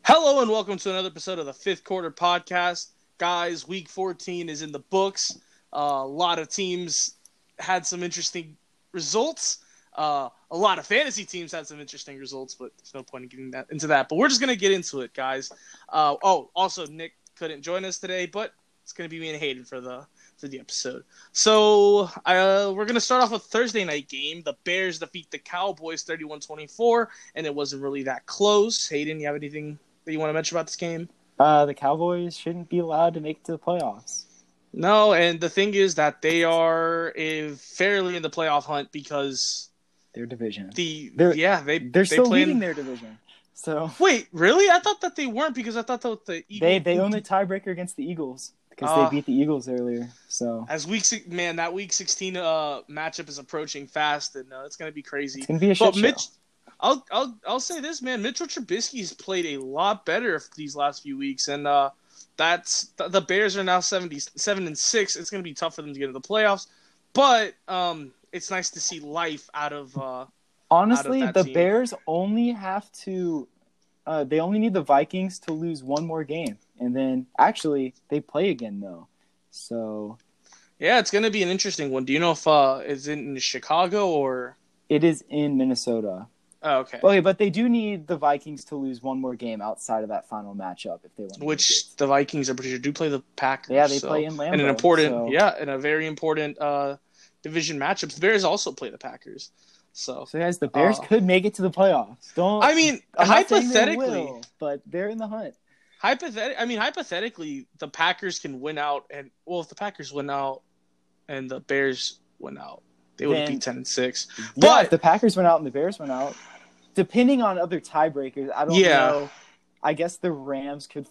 Hello and welcome to another episode of the Fifth Quarter Podcast. Guys, Week 14 is in the books. A lot of teams had some interesting results. A lot of fantasy teams had some interesting results, but there's no point in getting into that. But we're just going to get into it, guys. Also, Nick couldn't join us today, but it's going to be me and Hayden for the episode. So we're going to start off with a Thursday night game. The Bears defeat the Cowboys 31-24, and it wasn't really that close. Hayden, you have anything that you want to mention about this game? The Cowboys shouldn't be allowed to make it to the playoffs. No, and the thing is that they are fairly in the playoff hunt because their division. They're still leading their division. So wait, really? I thought that they weren't because I thought that the Eagles. They own the tiebreaker against the Eagles because they beat the Eagles earlier. So as Week 16 matchup is approaching fast, and it's going to be crazy. It's going to be a shit show. I'll say this, man. Mitchell Trubisky's played a lot better these last few weeks, and that's the Bears are now 7-6. It's going to be tough for them to get into the playoffs, but it's nice to see life out of. Honestly, out of the team. Bears only have to. They only need the Vikings to lose one more game, and then actually they play again though. So yeah, it's going to be an interesting one. Do you know if it's in Chicago or it is in Minnesota? Oh, okay. Okay, but they do need the Vikings to lose one more game outside of that final matchup if they want. Which the Vikings, I'm pretty sure, do play the Packers. Yeah, they play in Lambeau. And a very important division matchup. The Bears also play the Packers. So guys, the Bears could make it to the playoffs. Hypothetically, but they're in the hunt. Hypothetically, the Packers can win out, and if the Packers win out and the Bears win out, they would be 10-6. But if the Packers went out and the Bears went out, depending on other tiebreakers, I don't know. I guess the Rams could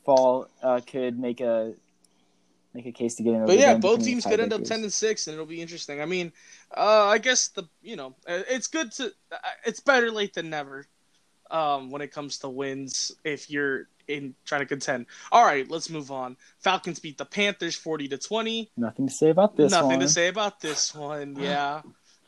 make a case to get in. But both teams could end up 10-6, and it'll be interesting. I mean, I guess it's good to. It's better late than never. When it comes to wins, if you're trying to contend. All right, let's move on. Falcons beat the Panthers 40-20. Nothing to say about this one. Yeah.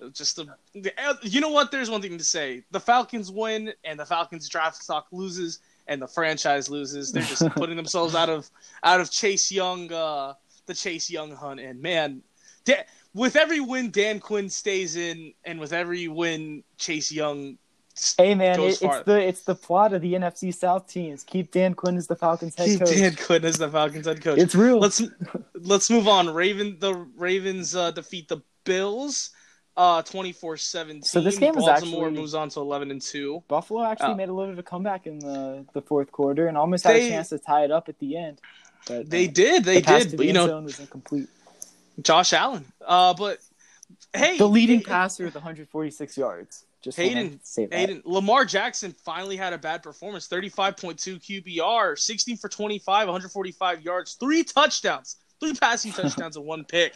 You know what? There's one thing to say. The Falcons win, and the Falcons draft stock loses, and the franchise loses. They're just putting themselves out of Chase Young, the Chase Young hunt. And man, with every win, Dan Quinn stays in, and with every win, Chase Young. Hey man, it's the plot of the NFC South teams. Keep Dan Quinn as the Falcons head coach. It's real. Let's move on. The Ravens defeat the Bills 24-17. So this game Baltimore moves on to 11-2. Buffalo actually made a little bit of a comeback in the fourth quarter and almost had a chance to tie it up at the end. But they did. But the end zone was incomplete. Josh Allen. But hey, the leading passer with 146 yards. Hayden, Lamar Jackson finally had a bad performance. 35.2 QBR, 16 for 25, 145 yards, 3 touchdowns, 3 passing touchdowns and 1 pick.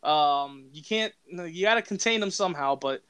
You got to contain him somehow, but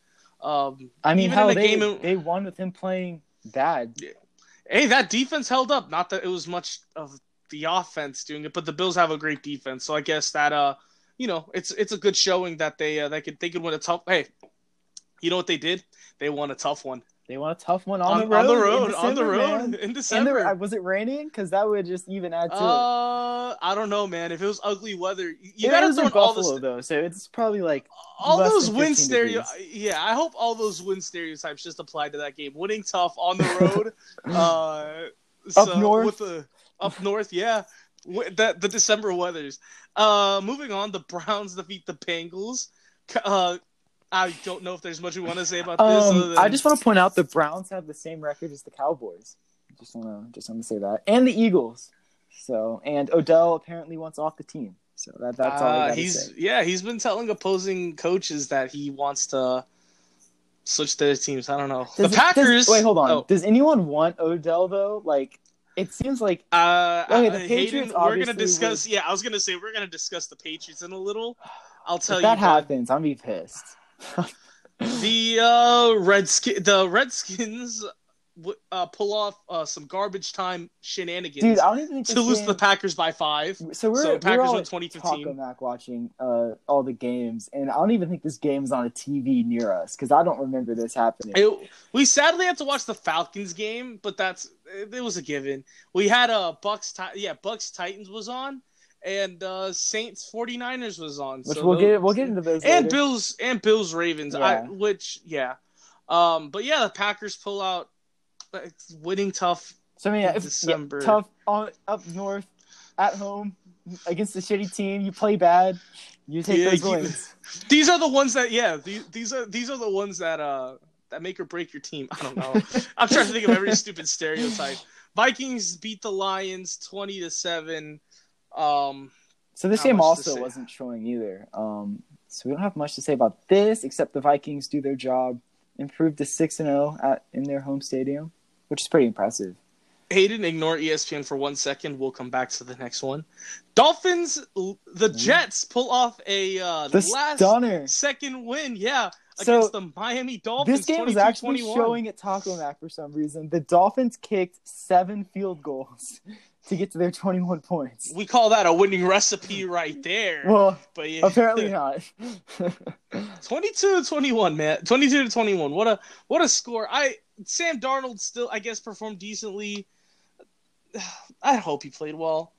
they won with him playing bad. Hey, that defense held up. Not that it was much of the offense doing it, but the Bills have a great defense. So I guess that it's a good showing that they could win a tough. Hey, you know what they did? They won a tough one. They won a tough one on the road in December. Was it raining? Because that would just even add to it. I don't know, man. If it was ugly weather, you got to throw Buffalo though, so it's probably like all those win stereotypes. Yeah, I hope all those win stereotypes just apply to that game. Winning tough on the road, up north, yeah. The December weathers. Moving on, the Browns defeat the Bengals. I don't know if there's much we want to say about this. I just want to point out the Browns have the same record as the Cowboys. Just want to say that, and the Eagles. So, and Odell apparently wants off the team. So that's all I got to say. Yeah, he's been telling opposing coaches that he wants to switch their teams. I don't know. Packers. Wait, hold on. Does anyone want Odell though? Like, it seems like the Patriots. We're gonna discuss. Yeah, I was gonna say we're gonna discuss the Patriots in a little. I'll tell you. If that happens, I'm gonna be pissed. The Redskins pull off some garbage time shenanigans. Dude, I don't even think to lose to the Packers by 5. So Packers all won 2015. Taco Mac watching all the games, and I don't even think this game is on a TV near us because I don't remember this happening. We sadly had to watch the Falcons game, but it was a given. We had Bucks Titans was on, and Saints 49ers was on. Which we'll get into those and later. Bills Ravens. Yeah. But yeah, the Packers pull out, winning tough. So I mean, December. Tough up north, at home against a shitty team. You play bad, you take those wins. These are the ones that these are the ones that make or break your team. I don't know. I'm trying to think of every stupid stereotype. Vikings beat the Lions 20-7. So this game also wasn't showing either. So we don't have much to say about this except the Vikings do their job, improved to 6-0 in their home stadium, which is pretty impressive. Hayden, ignore ESPN for 1 second. We'll come back to the next one. Dolphins, the Jets pull off a second win, against the Miami Dolphins. This game was actually showing at Taco Mac for some reason. The Dolphins kicked 7 field goals to get to their 21 points. We call that a winning recipe right there. Well, but apparently not. 22-21, man. 22-21. What a score. Sam Darnold still, I guess, performed decently. I hope he played well.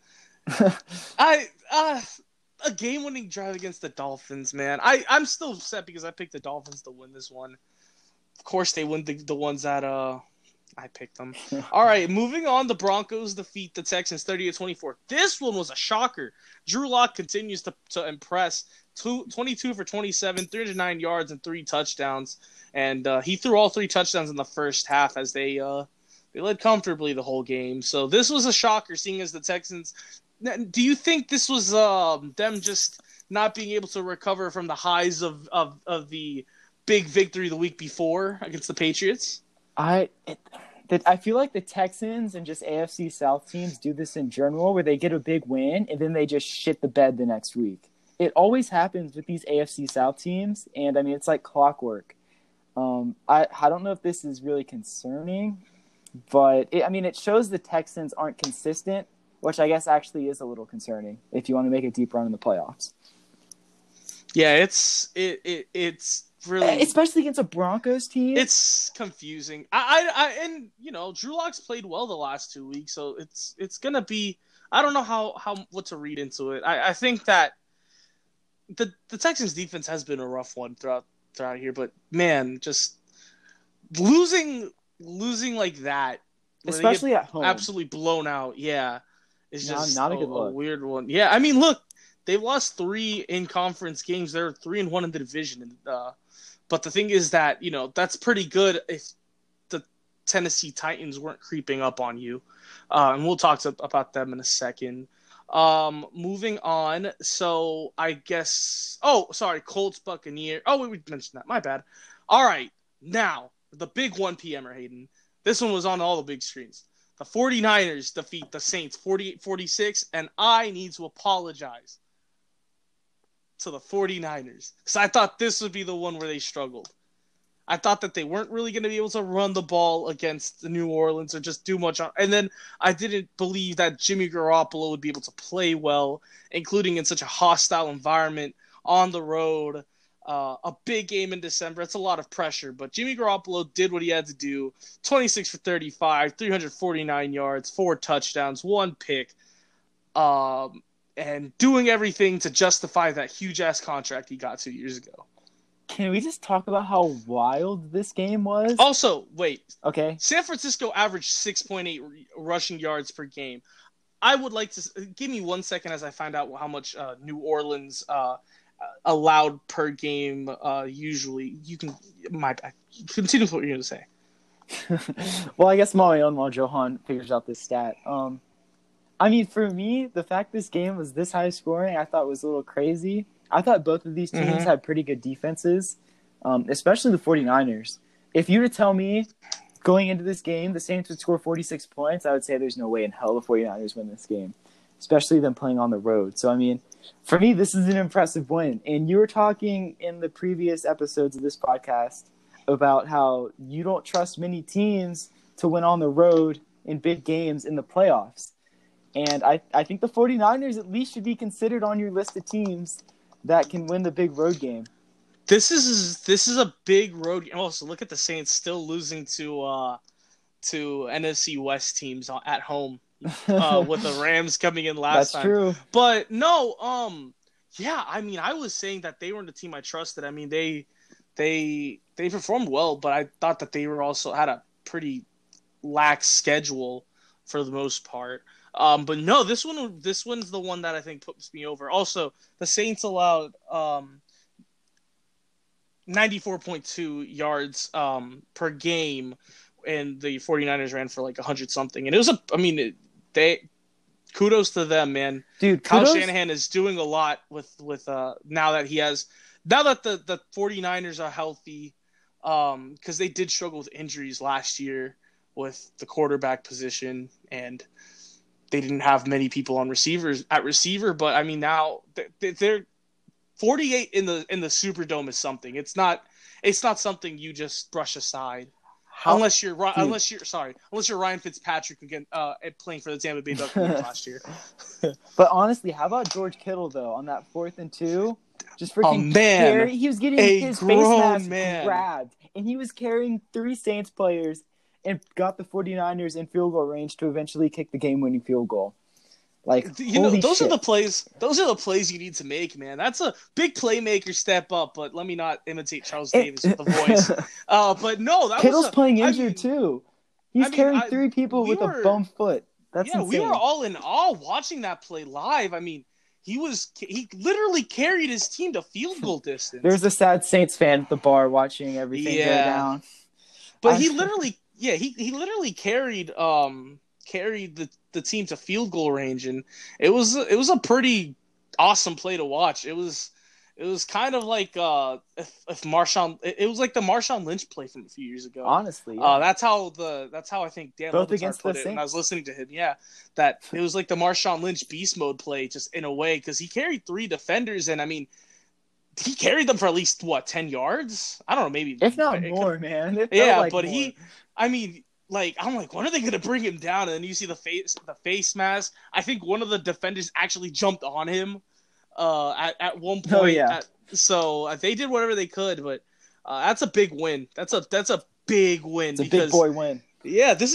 A game-winning drive against the Dolphins, man. I'm still upset because I picked the Dolphins to win this one. Of course, they win the ones that I picked them. All right, moving on. The Broncos defeat the Texans 30-24. This one was a shocker. Drew Lock continues to impress. 22 for 27, 309 yards and 3 touchdowns, and he threw all 3 touchdowns in the first half as they led comfortably the whole game. So this was a shocker, seeing as the Texans. Do you think this was them just not being able to recover from the highs of the big victory the week before against the Patriots? I feel like the Texans and just AFC South teams do this in general, where they get a big win and then they just shit the bed the next week. It always happens with these AFC South teams, and I mean it's like clockwork. I don't know if this is really concerning, but it shows the Texans aren't consistent, which I guess actually is a little concerning if you want to make a deep run in the playoffs. Yeah, it's really, especially against a Broncos team. It's confusing. And Drew Lock's played well the last 2 weeks, so it's gonna be. I don't know what to read into it. I think that the Texans defense has been a rough one throughout here, but man, just losing like that, especially at home, absolutely blown out. Yeah, it's just not a good look. A weird one. Yeah, I mean, look, they've lost 3 in conference games. They're 3-1 in the division, but the thing is that that's pretty good if the Tennessee Titans weren't creeping up on you, and we'll talk about them in a second. Moving on. So I guess. Oh, sorry, Colts Buccaneers. Oh, we mentioned that. My bad. All right, now the big 1 p.m.er, Hayden. This one was on all the big screens. The 49ers defeat the Saints 48-46, and I need to apologize to the 49ers because I thought this would be the one where they struggled. I thought that they weren't really going to be able to run the ball against the New Orleans or just do much. And then I didn't believe that Jimmy Garoppolo would be able to play well, including in such a hostile environment on the road. A big game in December. It's a lot of pressure, but Jimmy Garoppolo did what he had to do. 26 for 35, 349 yards, 4 touchdowns, 1 pick, and doing everything to justify that huge-ass contract he got 2 years ago. Can we just talk about how wild this game was? Also, wait. Okay. San Francisco averaged 6.8 rushing yards per game. I would like to give me 1 second as I find out how much New Orleans allowed per game usually. You can continue with what you're going to say. Well, I guess my own while Johan figures out this stat. For me, the fact this game was this high scoring, I thought was a little crazy. I thought both of these teams had pretty good defenses, especially the 49ers. If you were to tell me going into this game the Saints would score 46 points, I would say there's no way in hell the 49ers win this game, especially them playing on the road. So, for me, this is an impressive win. And you were talking in the previous episodes of this podcast about how you don't trust many teams to win on the road in big games in the playoffs. And I think the 49ers at least should be considered on your list of teams that can win the big road game. This is a big road game. Also, look at the Saints still losing to NFC West teams at home with the Rams coming in last time. That's true. But no, yeah, I mean, I was saying that they weren't the team I trusted. I mean, they performed well, but I thought that they were also had a pretty lax schedule for the most part. But no, this one's the one that I think puts me over. Also, the Saints allowed 94.2 yards per game, and the 49ers ran for like 100 something. And it was kudos to them, man. Dude, Kyle Shanahan is doing a lot with now that the 49ers are healthy, because they did struggle with injuries last year with the quarterback position, and they didn't have many people on receiver. But I mean, now they're 48 in the Superdome is something. It's not something you just brush aside. Unless you're Ryan Fitzpatrick again, playing for the Tampa Bay Buccaneers last year. But honestly, how about George Kittle though on that 4th and 2? Just freaking he was getting his face mask grabbed, and he was carrying 3 Saints players and got the 49ers in field goal range to eventually kick the game-winning field goal. Like, those are the plays you need to make, man. That's a big playmaker step up, but let me not imitate Charles Davis with the voice. But no, Kittle's playing injured too. He's carrying 3 people with a bum foot. That's insane. We were all in awe watching that play live. I mean, he literally carried his team to field goal distance. There's a sad Saints fan at the bar watching everything go down. But he literally carried the team to field goal range, and it was a pretty awesome play to watch. It was kind of like if Marshawn, it was like the Marshawn Lynch play from a few years ago. Honestly, yeah. That's how I think Dan Levitar put it when I was listening to him. Yeah, that it was like the Marshawn Lynch beast mode play, just in a way, because he carried 3 defenders, and I mean, he carried them for at least 10 yards. I don't know, maybe if not more, man. But more. I'm like, when are they going to bring him down? And then you see the face mask. I think one of the defenders actually jumped on him at one point. Oh, yeah. So they did whatever they could, but that's a big win. That's a big win. It's a big boy win. Yeah, this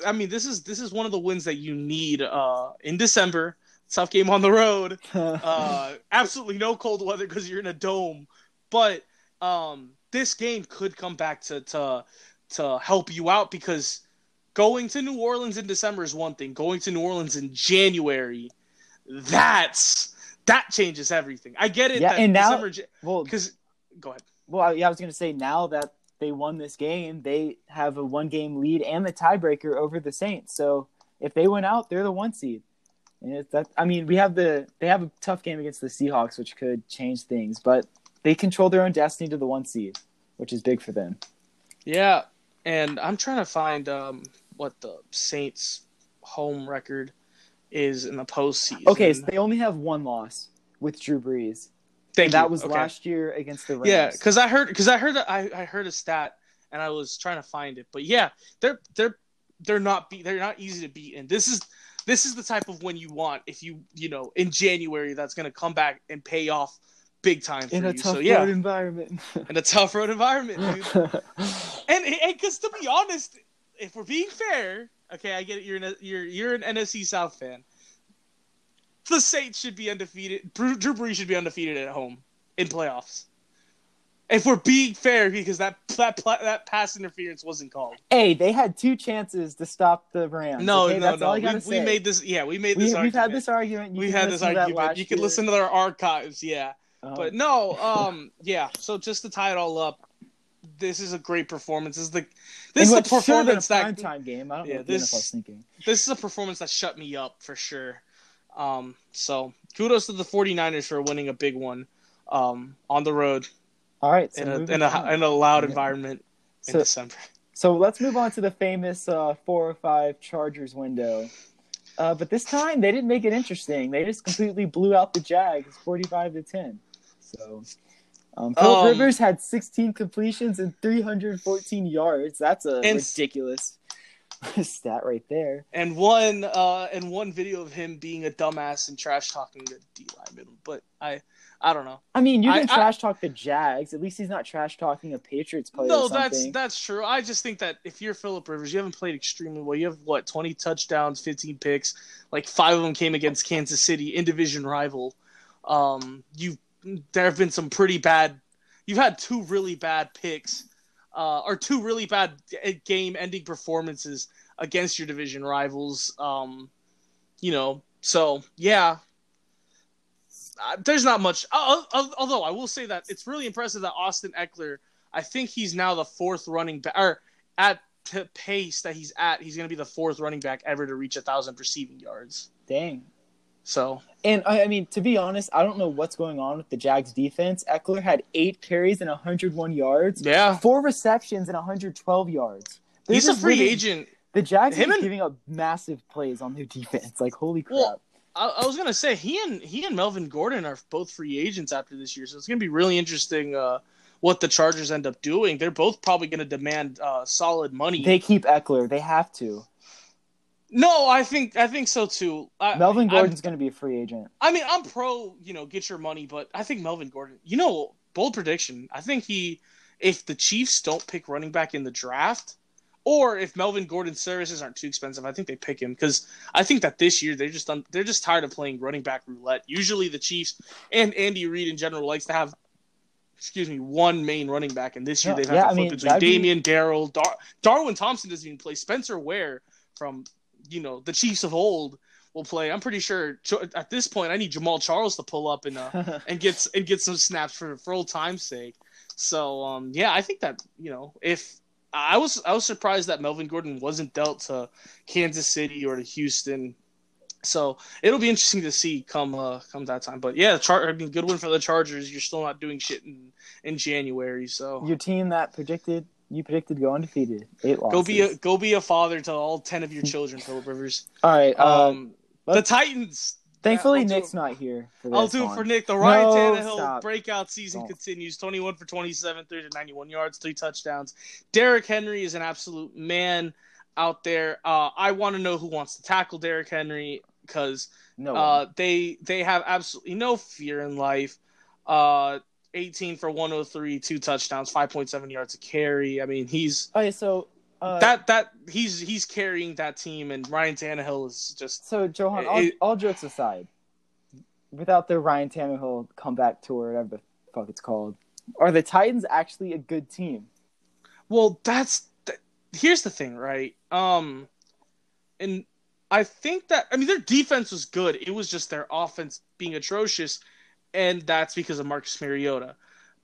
is one of the wins that you need in December. Tough game on the road. Absolutely no cold weather because you're in a dome. But this game could come back to help you out, because going to New Orleans in December is one thing. Going to New Orleans in January, that changes everything. I get it. Yeah, and now, go ahead. Well, I was going to say, now that they won this game, they have a 1-game lead and the tiebreaker over the Saints. So if they win out, they're the 1 seed. And they have a tough game against the Seahawks, which could change things, but they control their own destiny to the 1 seed, which is big for them. Yeah. And I'm trying to find what the Saints' home record is in the postseason. Okay, so they only have 1 loss with Drew Brees. That was last year against the Rams. Yeah, because I heard a stat, and I was trying to find it. But yeah, they're not easy to beat, and this is the type of win you want if you in January that's going to come back and pay off big time for in a you. tough road environment. In a tough road environment, dude. and because to be honest, if we're being fair, okay, I get it. You're an NFC South fan. The Saints should be undefeated. Drew Brees should be undefeated at home in playoffs. If we're being fair, because that pass interference wasn't called. Hey, they had 2 chances to stop the Rams. No. We made this. Yeah, we made this. Argument. We've had this argument. You can listen to our archives. Yeah. But no, yeah. So just to tie it all up, this is a great performance. This is the performance that primetime game. I don't know what the NFL's thinking. This is a performance that shut me up for sure. So kudos to the 49ers for winning a big one on the road. All right, so in a loud environment in December. So let's move on to the famous 4-5 Chargers window. But this time they didn't make it interesting. They just completely blew out the Jags 45-10. So Philip Rivers had 16 completions and 314 yards. That's ridiculous. Stat right there. And one video of him being a dumbass and trash talking the D lineman. But I don't know. I mean, you can trash talk the Jags. At least he's not trash talking a Patriots player. No, or something. that's true. I just think that if you're Phillip Rivers, you haven't played extremely well. You have 20 touchdowns, 15 picks. Like 5 of them came against Kansas City, in division rival. There have been some pretty bad. You've had 2 really bad picks, or 2 really bad game-ending performances against your division rivals. So yeah. There's not much. Although I will say that it's really impressive that Austin Ekeler, I think he's now the 4th running back, or at pace that he's at, he's going to be the 4th running back ever to reach 1,000 receiving yards. Dang. So. And I mean, to be honest, I don't know what's going on with the Jags defense. Ekeler had 8 carries and 101 yards. Yeah. 4 receptions and 112 yards. He's a free agent. The Jags are giving up massive plays on their defense. Like, holy crap. Well, I was gonna say he and Melvin Gordon are both free agents after this year, so it's gonna be really interesting what the Chargers end up doing. They're both probably gonna demand solid money. They keep Ekeler. They have to. No, I think so too. Melvin Gordon's gonna be a free agent. I mean, I'm pro, get your money, but I think Melvin Gordon. Bold prediction. I think if the Chiefs don't pick running back in the draft. Or if Melvin Gordon's services aren't too expensive, I think they pick him because I think that this year they're just tired of playing running back roulette. Usually the Chiefs and Andy Reid in general likes to have, one main running back, and this year they've had to flip between Damian, Darrell, Darwin Thompson doesn't even play. Spencer Ware from the Chiefs of old will play. I'm pretty sure at this point I need Jamal Charles to pull up and get some snaps for old time's sake. So I think that if I was surprised that Melvin Gordon wasn't dealt to Kansas City or to Houston. So it'll be interesting to see come that time. But yeah, good win for the Chargers. You're still not doing shit in January. So your team that you predicted go undefeated, 8 losses. Go be a father to all 10 of your children, Phillip Rivers. All right. The Titans. Thankfully, Nick's not here. I'll do it for Nick. The Ryan Tannehill breakout season continues. 21 for 27, 391 yards, 3 touchdowns. Derrick Henry is an absolute man out there. I want to know who wants to tackle Derrick Henry because they have absolutely no fear in life. 18 for 103, 2 touchdowns, 5.7 yards a carry. I mean, he's he's carrying that team, and Ryan Tannehill is just. So Johan, all jokes aside, without the Ryan Tannehill comeback tour, whatever the fuck it's called, are the Titans actually a good team? Well, here's the thing, right? And I think that their defense was good. It was just their offense being atrocious, and that's because of Marcus Mariota.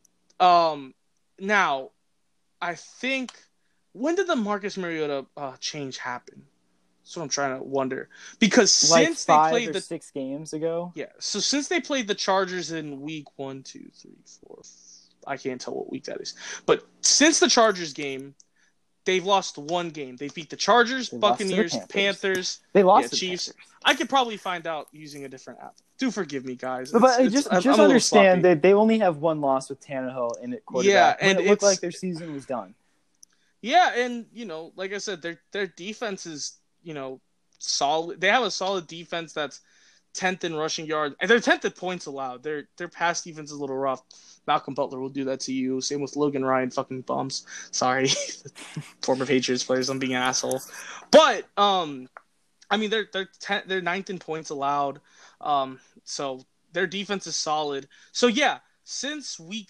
Now, I think. When did the Marcus Mariota change happen? That's what I'm trying to wonder. Because since they played 6 games ago. Yeah. So since they played the Chargers in week 1, 2, 3, 4, I can't tell what week that is. But since the Chargers game, they've lost 1 game. They beat the Chargers, Buccaneers, Panthers. They lost the Chiefs. I could probably find out using a different app. Do forgive me, guys. But just understand that they only have 1 loss with Tannehill in it quarterback. Yeah, and it looked like their season was done. Yeah, and like I said, their defense is solid. They have a solid defense that's 10th in rushing yards. And they're 10th in points allowed. Their pass defense is a little rough. Malcolm Butler will do that to you. Same with Logan Ryan, fucking bums. Sorry, former Patriots players. I'm being an asshole. But they're 9th in points allowed. So their defense is solid. So yeah, since week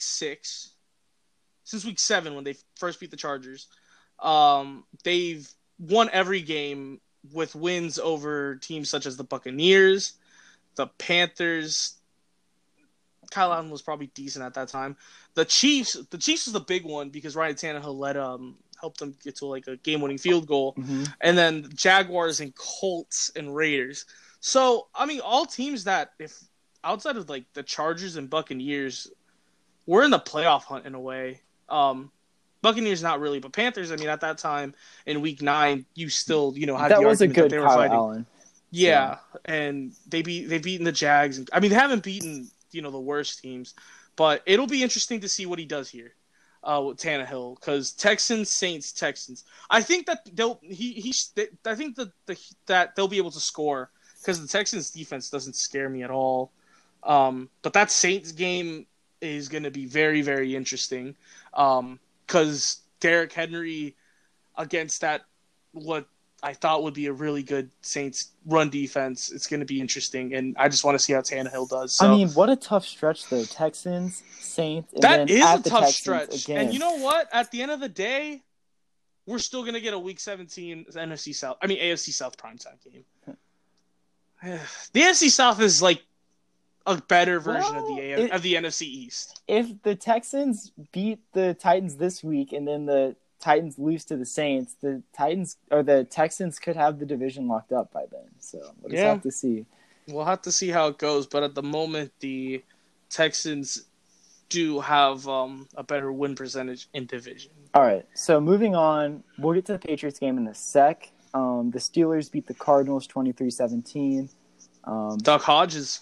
7 when they first beat the Chargers, they've won every game with wins over teams such as the Buccaneers, the Panthers. Kyle Allen was probably decent at that time. The Chiefs was the big one because Ryan Tannehill helped them get to like a game-winning field goal. Mm-hmm. And then Jaguars and Colts and Raiders. So, all teams that, if outside of like the Chargers and Buccaneers, we're in the playoff hunt in a way. Buccaneers not really, but Panthers. At that time in Week 9, you still had that the was argument a good that they were Kyle fighting. Allen. Yeah, so. And they've beaten the Jags. They haven't beaten the worst teams, but it'll be interesting to see what he does here. with Tannehill, because Texans, Saints, Texans. I think that that they'll be able to score because the Texans defense doesn't scare me at all. But that Saints game is going to be very, very interesting. Because Derrick Henry against that, what I thought would be a really good Saints run defense, it's going to be interesting. And I just want to see how Tannehill does. So, I mean, what a tough stretch, though. Texans, Saints, and that then is at a the tough Texans stretch. again. And you know what? At the end of the day, we're still going to get a Week 17 AFC South primetime game. The AFC South is like a better version of the NFC East. If the Texans beat the Titans this week and then the Titans lose to the Saints, the Texans could have the division locked up by then. So we'll just have to see. We'll have to see how it goes. But at the moment, the Texans do have a better win percentage in division. All right. So moving on, we'll get to the Patriots game in a sec. The Steelers beat the Cardinals 23-17. Duck Hodges.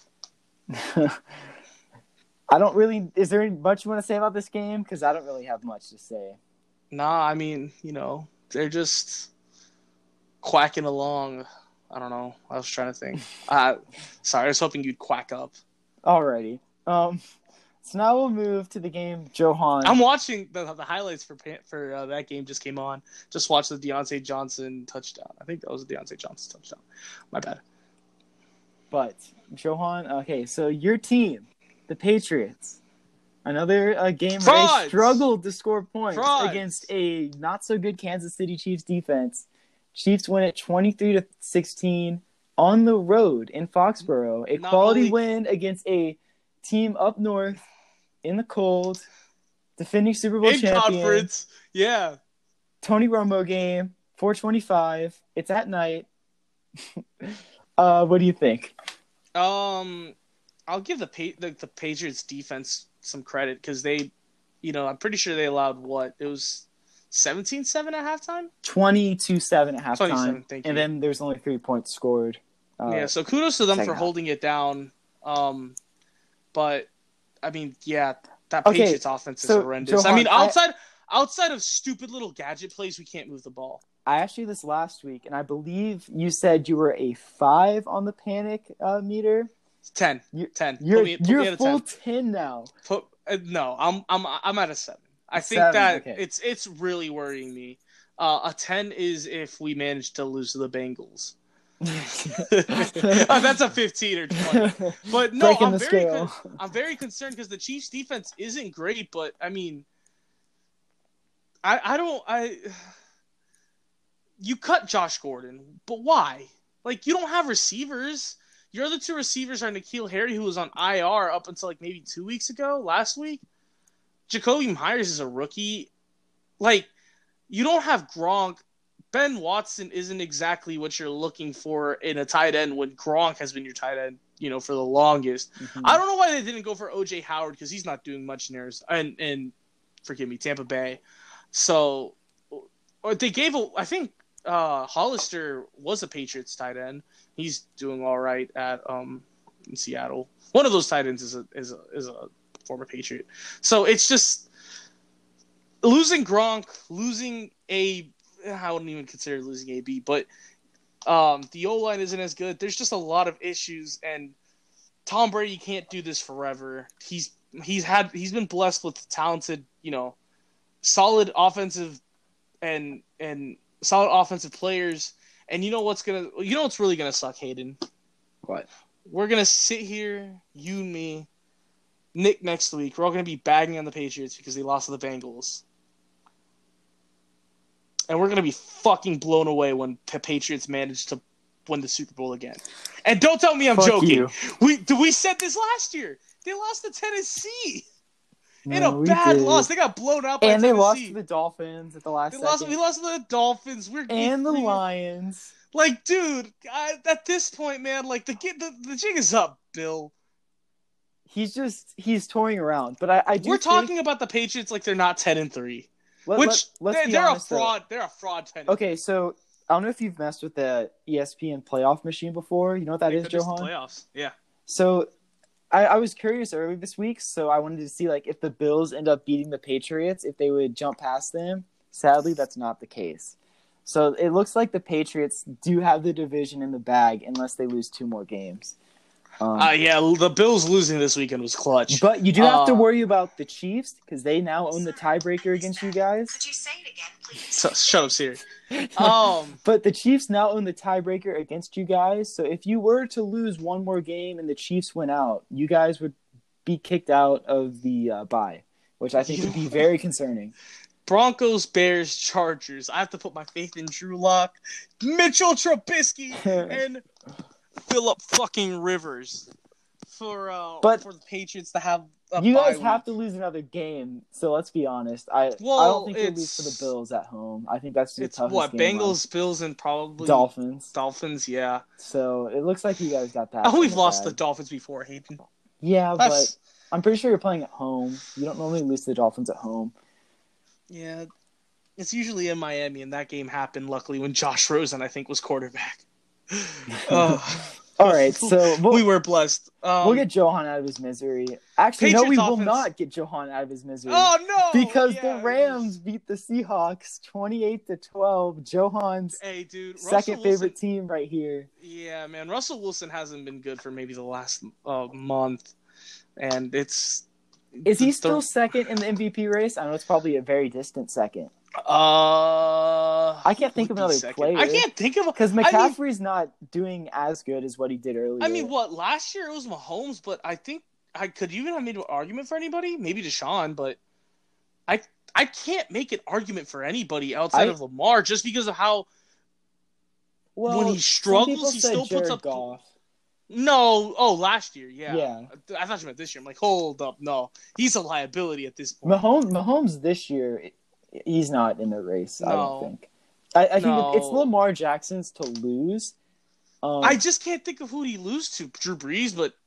I don't really. Is there much you want to say about this game? Because I don't really have much to say. Nah, I mean, they're just quacking along. I don't know. I was trying to think. Sorry, I was hoping you'd quack up. Alrighty. So now we'll move to the game, Johan. I'm watching the highlights for that game. Just came on. Just watched the Deontay Johnson touchdown. I think that was a Deontay Johnson touchdown. My bad. But Johan, okay, so your team, the Patriots, another game where they struggled to score points against a not so good Kansas City Chiefs defense. Chiefs win it 23-16 on the road in Foxborough. A quality win against a team up north in the cold, defending Super Bowl champion. Conference. Yeah. Tony Romo game, 4:25. It's at night. What do you think? I'll give the Patriots defense some credit because they, I'm pretty sure they allowed it was 17-7 at halftime? 22-7 at halftime. 27, thank you. And then there's only 3 points scored. So kudos to them for holding it down. But, I mean, that Patriots offense is horrendous. Johan, I mean, outside of stupid little gadget plays, we can't move the ball. I asked you this last week, and I believe you said you were a 5 on the panic meter. 10. 10. You're full 10 now. No, I'm at a 7. I think it's really worrying me. A 10 is if we manage to lose to the Bengals. That's a 15 or 20. But no, I'm very concerned because the Chiefs defense isn't great, but I mean, you cut Josh Gordon, but why? Like, you don't have receivers. Your other 2 receivers are N'Keal Harry, who was on IR up until like maybe 2 weeks ago, last week. Jacoby Myers is a rookie. Like, you don't have Gronk. Ben Watson isn't exactly what you're looking for in a tight end when Gronk has been your tight end, for the longest. Mm-hmm. I don't know why they didn't go for O.J. Howard because he's not doing much in Tampa Bay. So, or they gave I think Hollister was a Patriots tight end. He's doing all right at in Seattle. One of those tight ends is a former Patriot. So it's just losing Gronk, losing I wouldn't even consider losing AB, but the O-line isn't as good. There's just a lot of issues, and Tom Brady can't do this forever. He's been blessed with talented, solid offensive and solid offensive players. And you know what's really gonna suck, Hayden? What? We're gonna sit here, you and me, Nick next week. We're all gonna be bagging on the Patriots because they lost to the Bengals. And we're going to be fucking blown away when the Patriots manage to win the Super Bowl again. And don't tell me I'm joking. We said this last year. They lost to Tennessee. In a bad loss. They got blown out by Tennessee. And they lost to the Dolphins at the last second. We lost to the Dolphins. And the Lions. Like, dude, at this point, man, like, the jig is up, Bill. He's toying around. But we're talking about the Patriots like they're not 10-3. They're a fraud. They're a fraud. Okay, so I don't know if you've messed with the ESPN playoff machine before. You know what that is, Johan? Playoffs, yeah. So I was curious earlier this week, so I wanted to see like if the Bills end up beating the Patriots, if they would jump past them. Sadly, that's not the case. So it looks like the Patriots do have the division in the bag unless they lose 2 more games. Yeah, the Bills losing this weekend was clutch. But you do have to worry about the Chiefs because they now own the tiebreaker against you guys. Could you say it again, please? So, shut up, Siri. But the Chiefs now own the tiebreaker against you guys. So if you were to lose 1 more game and the Chiefs went out, you guys would be kicked out of the bye, which I think would be very concerning. Broncos, Bears, Chargers. I have to put my faith in Drew Lock, Mitchell Trubisky, and Phillip fucking Rivers for the Patriots to have a you bye guys have to lose another game, so let's be honest. I don't think you'll lose for the Bills at home. I think that's the toughest game. Bengals, Bills, and probably Dolphins, yeah. So it looks like you guys got that. Oh, we've lost the Dolphins before, Hayden. Yeah, but I'm pretty sure you're playing at home. You don't normally lose to the Dolphins at home. Yeah, it's usually in Miami, and that game happened, luckily, when Josh Rosen, I think, was quarterback. All right, so we were blessed. We'll get Johan out of his misery. Actually, Patriots no, we offense. will not get Johan out of his misery. Oh, no! Because the Rams beat the Seahawks 28-12. Johan's second favorite team right here. Yeah, man. Russell Wilson hasn't been good for maybe the last month. And it's... Is he still second in the MVP race? I know it's probably a very distant second. I can't think of another player. I can't think of... Because McCaffrey's not doing as good as what he did earlier. I mean, last year it was Mahomes, but I think I could even have made an argument for anybody. Maybe Deshaun, but I can't make an argument for anybody outside of Lamar just because of how when he struggles, he still puts up... Goff. No, last year, yeah. I thought you meant this year. I'm like, hold up, no. He's a liability at this point. Mahomes this year, he's not in the race, I don't think. I think it's Lamar Jackson's to lose. I just can't think of who he lose to. Drew Brees, but,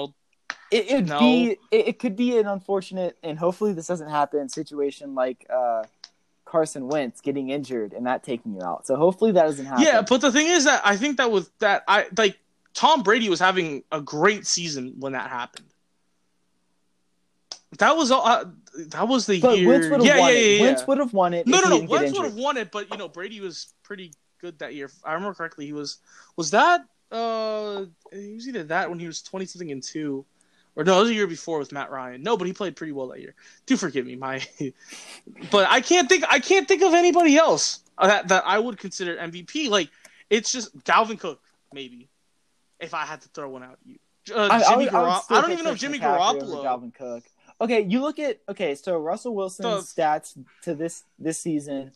it could be an unfortunate, and hopefully this doesn't happen, situation like Carson Wentz getting injured and that taking you out. So hopefully that doesn't happen. Yeah, but the thing is that I think that with that, Tom Brady was having a great season when that happened. That was the year. Wentz would have won it. Wentz would have won it. No. Wentz would have won it, but Brady was pretty good that year. If I remember correctly, he was that he was either that when he was 20-something and 2, or no, it was the year before with Matt Ryan. No, but he played pretty well that year. Do forgive me, but I can't think of anybody else that I would consider MVP. Like, it's just Dalvin Cook, maybe. If I had to throw one out, Jimmy Garoppolo. I don't even know if Jimmy Garoppolo. Dalvin Cook. Okay, you look at so Russell Wilson's stats to this season,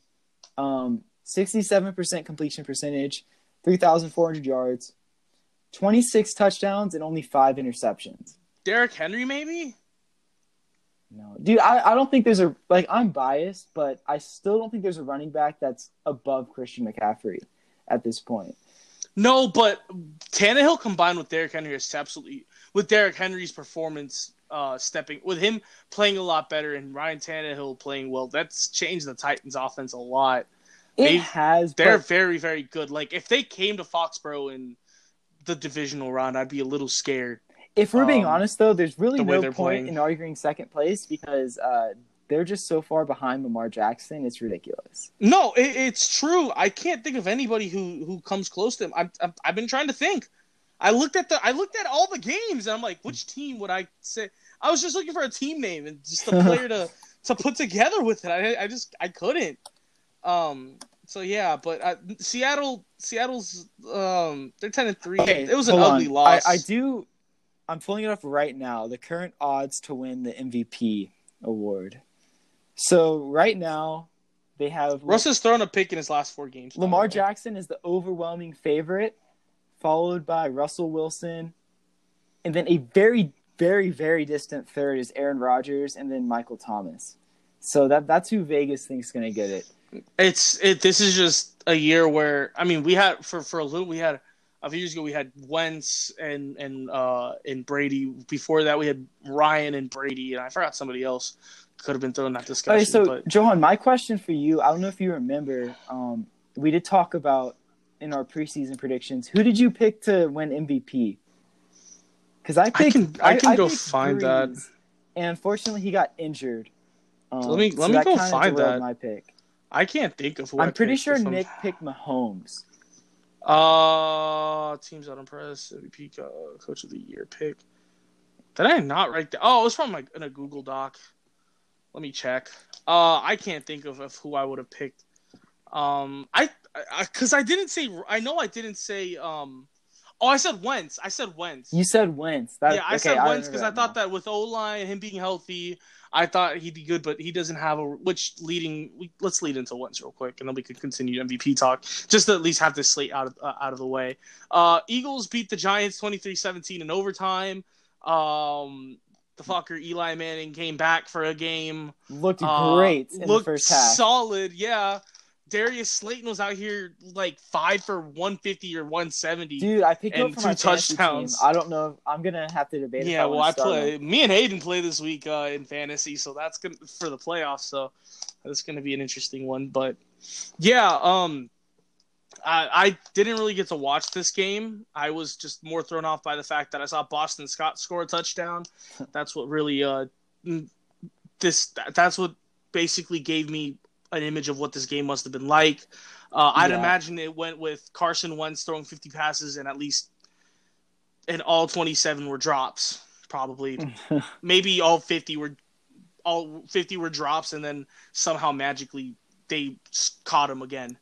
67% completion percentage, 3,400 yards, 26 touchdowns, and only 5 interceptions. Derrick Henry, maybe? No, dude, I don't think there's I'm biased, but I still don't think there's a running back that's above Christian McCaffrey at this point. No, but Tannehill combined with Derrick Henry is absolutely with Derrick Henry's performance stepping with him playing a lot better and Ryan Tannehill playing well. That's changed the Titans' offense a lot. They're very, very good. Like if they came to Foxborough in the divisional round, I'd be a little scared. If we're being honest, though, there's really no point in arguing second place because they're just so far behind Lamar Jackson. It's ridiculous. No, it's true. I can't think of anybody who comes close to him. I've been trying to think. I looked at all the games and I'm like, which team would I say? I was just looking for a team name and just a player to put together with it. I couldn't. So yeah, but Seattle's they're 10-3. Okay, it was an ugly loss. I'm pulling it up right now. The current odds to win the MVP award. So right now, they have Russ has thrown a pick in his last 4 games. Lamar Jackson is the overwhelming favorite, followed by Russell Wilson, and then a very, very, very distant third is Aaron Rodgers, and then Michael Thomas. So that's who Vegas thinks is going to get it. This is just a year where we had for a little we had a few years ago we had Wentz and Brady. Before that we had Ryan and Brady, and I forgot somebody else could have been thrown in that discussion. Okay, so Johan, my question for you, I don't know if you remember, we did talk about in our preseason predictions, who did you pick to win MVP? Because I can go picked find that. Breeze, and unfortunately he got injured. Let me so go that kinda find derailed that. my pick. I can't think of who I'm I pretty picked, sure if I'm- Nick picked Mahomes. Teams out impressed. MVP Coach of the Year pick. Did I not write that? Oh, it was from in a Google Doc. Let me check. I can't think of who I would have picked. Because I didn't say. I know I didn't say. Oh, I said Wentz. You said Wentz. I said Wentz because I thought that with O-line, him being healthy, I thought he'd be good, but he doesn't have a. Let's lead into Wentz real quick, and then we can continue MVP talk, just to at least have this slate out of the way. Eagles beat the Giants 23-17 in overtime. The fucker Eli Manning came back for a game. Looked great in the first half. Solid, yeah. Darius Slayton was out here like 5 for 150 or 170. Dude, I picked him up for my touchdowns. Team. I don't know. I'm gonna have to debate. Yeah, well, I play. Me and Hayden play this week in fantasy, so that's good for the playoffs. So that's gonna be an interesting one. But yeah, I didn't really get to watch this game. I was just more thrown off by the fact that I saw Boston Scott score a touchdown. That's what really that's what basically gave me an image of what this game must have been like. I'd imagine it went with Carson Wentz throwing 50 passes and all 27 were drops, probably. Maybe all 50 were drops, and then somehow magically they caught him again.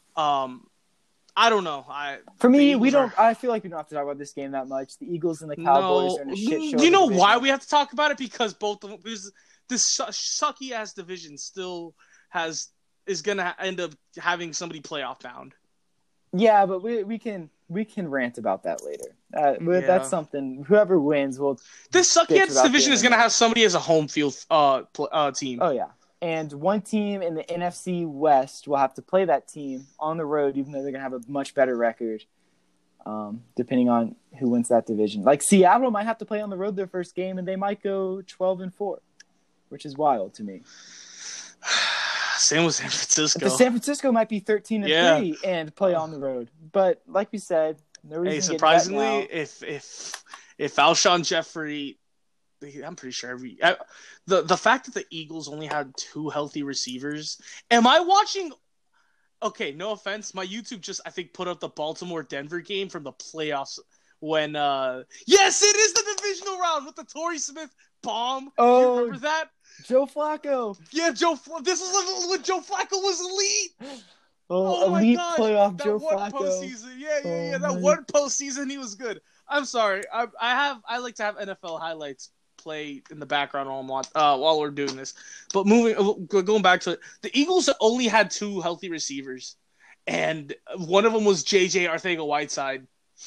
I don't know. I feel like we don't have to talk about this game that much. The Eagles and the Cowboys are in a shit show. You know why we have to talk about it? Because both of them, this sucky ass division still is gonna end up having somebody playoff bound. Yeah, but we can rant about that later. That's something. Whoever wins will. This sucky ass division is gonna have somebody as a home field team. Oh yeah. And one team in the NFC West will have to play that team on the road, even though they're going to have a much better record, depending on who wins that division. Like Seattle might have to play on the road their first game, and they might go 12-4, which is wild to me. Same with San Francisco. But San Francisco might be 13-3 and play on the road. But like we said, no reason. Hey, surprisingly, if Alshon Jeffrey. I'm pretty sure the fact that the Eagles only had 2 healthy receivers. Am I watching? Okay, no offense. My YouTube just, I think, put up the Baltimore-Denver game from the playoffs when yes, it is the divisional round with the Torrey Smith bomb. Oh, you remember that? Joe Flacco. Yeah, this was when Joe Flacco was elite. Oh elite my God. Playoff that Joe one Flacco. Postseason. Yeah. That one postseason, he was good. I'm sorry. I like to have NFL highlights play in the background while we're doing this. But going back to it, the Eagles only had 2 healthy receivers, and one of them was J.J. Arcega-Whiteside.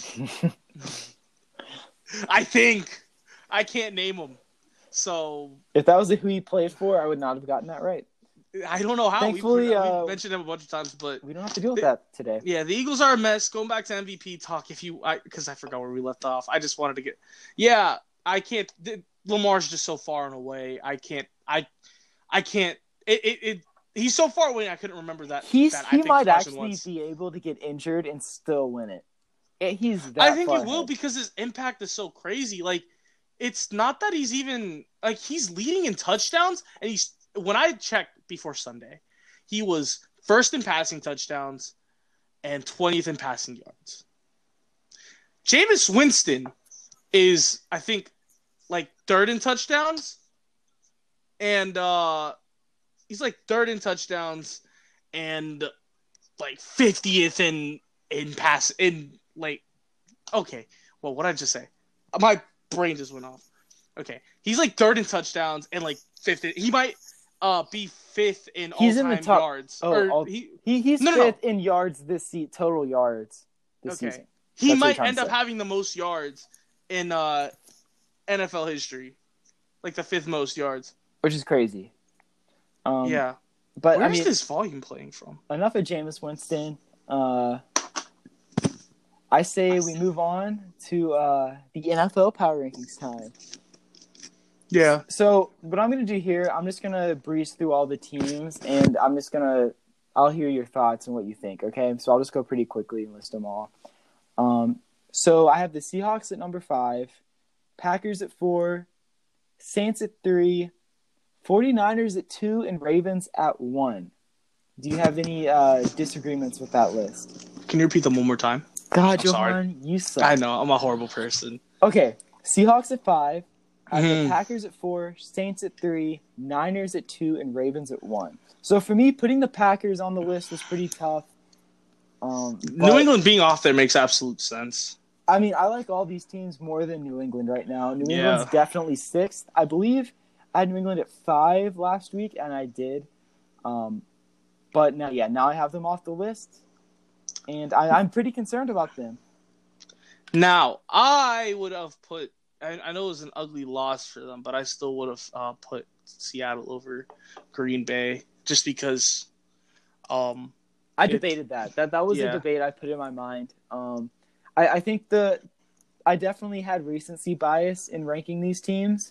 I think. I can't name him. So if that was who he played for, I would not have gotten that right. I don't know how. Thankfully, we mentioned him a bunch of times, but we don't have to deal with that today. Yeah, the Eagles are a mess. Going back to MVP talk, because I forgot where we left off. I just wanted to get. Yeah, I can't. Lamar's just so far and away. I can't. He's so far away. I couldn't remember that. He might actually be able to get injured and still win it. He's that I think far he will ahead. Because his impact is so crazy. Like, it's not that he's even like he's leading in touchdowns, and when I checked before Sunday, he was first in passing touchdowns and 20th in passing yards. Jameis Winston is, I think, like 3rd in touchdowns, and he's like 3rd in touchdowns and like 50th in pass in like. Okay, well, what did I just say? My brain just went off. Okay, he's like 3rd in touchdowns and like 5th. He might be 5th in all-time yards. He's 5th in yards this season, total yards this season. He might end up having the most yards in NFL history, like the 5th most yards, which is crazy. Yeah, but where's this volume playing from? Enough of Jameis Winston. I say we move on to the NFL Power Rankings time. Yeah. So what I'm going to do here, I'm just going to breeze through all the teams, and I'll hear your thoughts and what you think, okay? So I'll just go pretty quickly and list them all. So I have the Seahawks at number 5, Packers at 4, Saints at 3, 49ers at 2, and Ravens at 1. Do you have any disagreements with that list? Can you repeat them one more time? God, I'm sorry. Johan, you suck. I know. I'm a horrible person. Okay. Seahawks at 5. I have Mhm. the Packers at 4, Saints at 3, Niners at 2, and Ravens at 1. So for me, putting the Packers on the list was pretty tough. New England being off there makes absolute sense. I mean, I like all these teams more than New England right now. New Yeah. England's definitely 6th. I believe I had New England at 5 last week, and I did. But now I have them off the list, and I'm pretty concerned about them. Now, I would have put – I know it was an ugly loss for them, but I still would have put Seattle over Green Bay just because I debated that. That was a debate I put in my mind. I think I definitely had recency bias in ranking these teams.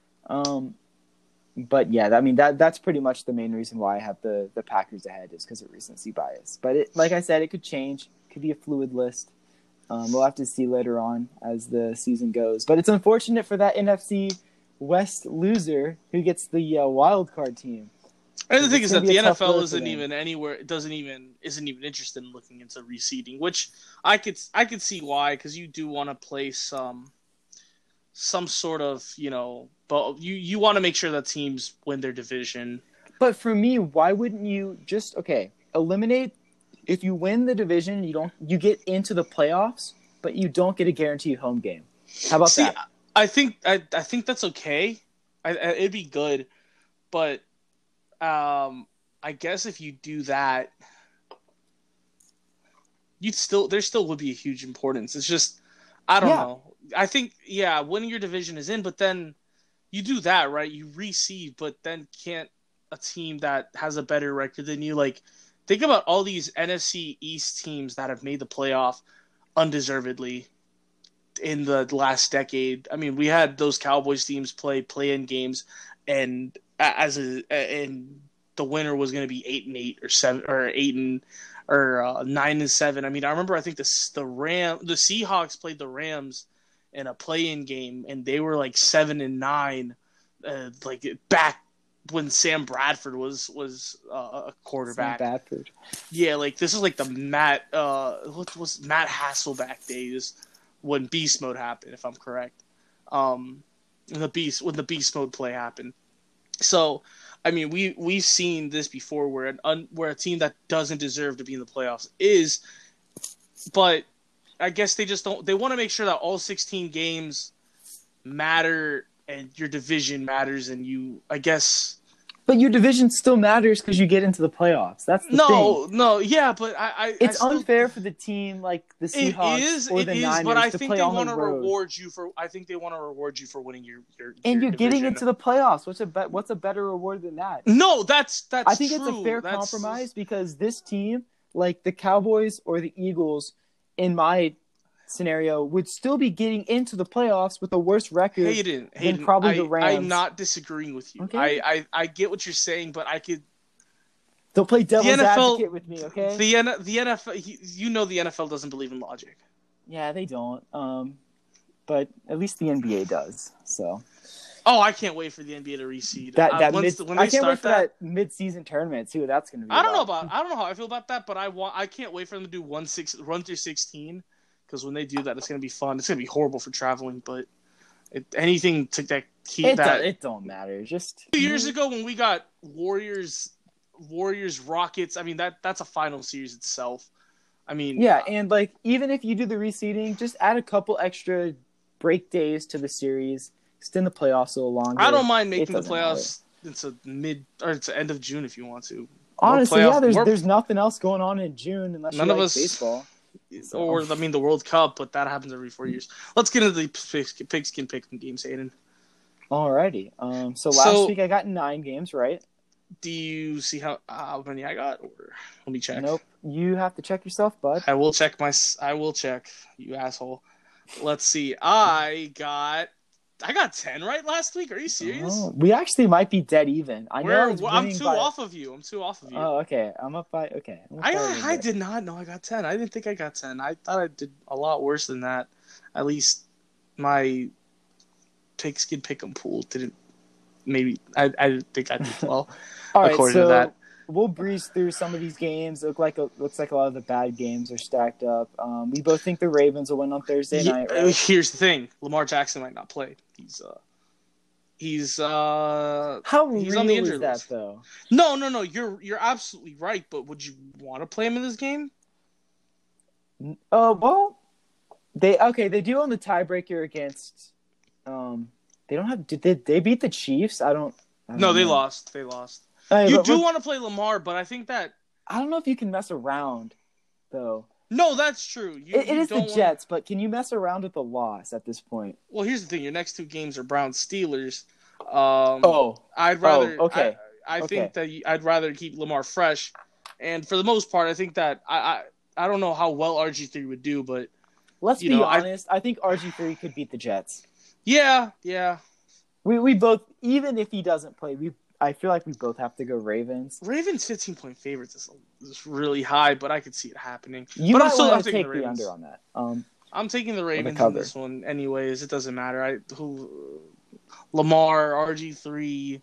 But yeah, I mean that's pretty much the main reason why I have the Packers ahead is because of recency bias. But like I said, it could change. It could be a fluid list. We'll have to see later on as the season goes. But it's unfortunate for that NFC West loser who gets the wild card team. And the thing is that the NFL isn't even anywhere. Isn't even interested in looking into reseeding, which I could see why, because you do want to play some sort of but you want to make sure that teams win their division. But for me, why wouldn't you just eliminate? If you win the division, you get into the playoffs, but you don't get a guaranteed home game. How about that? I think that's okay. It'd be good, but I guess if you do that, there still would be a huge importance. It's just I don't know. I think winning your division is in, but then you do that right. You reseed, but then can't a team that has a better record than you think about all these NFC East teams that have made the playoff undeservedly in the last decade. I mean, we had those Cowboys teams play-in games, and and the winner was going to be 8-8 or 7 or 9-7. I mean, I remember I think the Seahawks played the Rams in a play-in game, and they were 7-9, back when Sam Bradford was a quarterback. Sam Bradford. Yeah, this is the Matt Matt Hasselbeck days when Beast Mode happened, if I'm correct. When the Beast Mode play happened. So, I mean, we've seen this before where a team that doesn't deserve to be in the playoffs is, but I guess they just don't. They want to make sure that all 16 games matter and your division matters, and I guess. But your division still matters because you get into the playoffs. That's the thing. No, yeah, but it's unfair for the team like the Seahawks or the Niners but I to think play they on the road. I think they want to reward you for winning your and you're division. getting into the playoffs. What's a better reward than that? No, that's I think true. it's a fair compromise because this team, like the Cowboys or the Eagles, in my scenario, would still be getting into the playoffs with a worse record Hayden, than probably the Rams. I'm not disagreeing with you. Okay. I get what you're saying, but I could. Don't play devil's advocate with me, okay? The NFL, the NFL doesn't believe in logic. Yeah, they don't. But at least the NBA does. So. Oh, I can't wait for the NBA to reseed. I can't wait for that mid-season tournament. See what that's going to be. I don't know how I feel about that, but I can't wait for them to do run through 16. Because when they do that, it's going to be fun. It's going to be horrible for traveling, but anything to keep that. It don't matter. Just 2 years ago when we got Warriors Rockets. I mean that's a final series itself. I mean and even if you do the reseeding, just add a couple extra break days to the series, extend the playoffs a little longer. I don't mind making the playoffs. It's end of June if you want to. Honestly, there's nothing else going on in June unless you like baseball. Or the World Cup, but that happens every 4 years. Let's get into the pigskin pick'em games, Hayden. Alrighty. So last week I got 9 games, right? Do you see how many I got? Or let me check. Nope. You have to check yourself, bud. I will check, you asshole. Let's see. I got 10 right last week. Are you serious? Oh, we actually might be dead even. I'm two off of you. Oh, okay. I'm up by I did not know I got 10. I didn't think I got 10. I thought I did a lot worse than that. At least my pigskin pick'em pool didn't. Maybe I didn't think I did well. All right, according so to that. we'll breeze through some of these games. Looks like a lot of the bad games are stacked up. We both think the Ravens will win on Thursday night. Right? Here's the thing: Lamar Jackson might not play. He's How real on the injured is that list. though? No. You're absolutely right. But would you want to play him in this game? Well, they do own the tiebreaker against. They don't have. Did they beat the Chiefs? I don't No, they know. lost. They lost. Hey, You but do want to play Lamar, but I think that I don't know if you can mess around, though. no, that's true. It is the don't want- Jets, but can you mess around with the loss at this point? Well, here's the thing: your next 2 games are Browns Steelers. I'd rather. Okay. I Okay. think that I'd rather keep Lamar fresh, and for the most part, I think that I don't know how well RG3 would do, but Let's you be know, honest. I think RG3 could beat the Jets. yeah. We both, even if he doesn't play, I feel like we both have to go Ravens. Ravens 15-point favorites is really high, but I could see it happening. You but might I'm still want to taking take the the Ravens. under on that. I'm taking the Ravens in cover. this one, anyways. It doesn't matter. Lamar, RG3.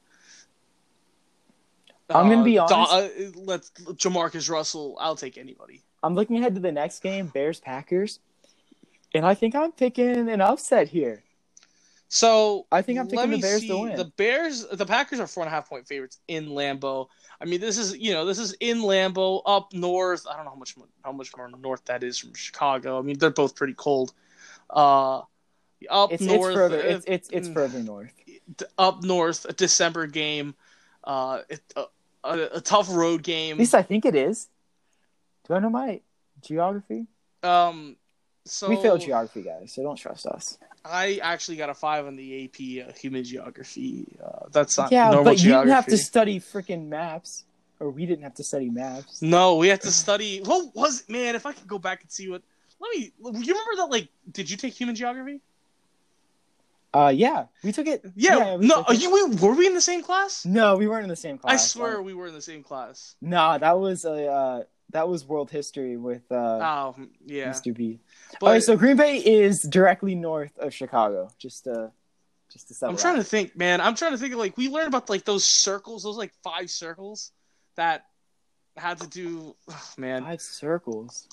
I'm gonna be honest. Let's Jamarcus Russell. I'll take anybody. I'm looking ahead to the next game, Bears-Packers, and I think I'm picking an upset here. So I think I'm picking let me the Bears see. to win. The Packers are 4.5-point favorites in Lambeau. I mean, this is in Lambeau, up north. I don't know how much more north that is from Chicago. I mean, they're both pretty cold. Up It's north, further. It's further north. up north, a December game, a tough road game. At least I think it is. Do I know my geography? So We failed geography, guys, so don't trust us. I actually got a 5 on the AP human geography. That's not Yeah, normal but you geography. didn't have to study freaking maps, or we didn't have to study maps. No, we had to study. What was it, man? If I could go back and see what. You remember that? Like, did you take human geography? Yeah, we took it. Yeah, we no. took it. Were we in the same class? No, we weren't in the same class. I swear we were in the same class. No, that was world history with Oh, yeah. Mr. B. But All right, so Green Bay is directly north of Chicago. Just to settle. I'm trying to think, man. I'm trying to think of, like, we learned about, like, those circles, those, like, 5 circles that had to do. Oh, man. 5 circles.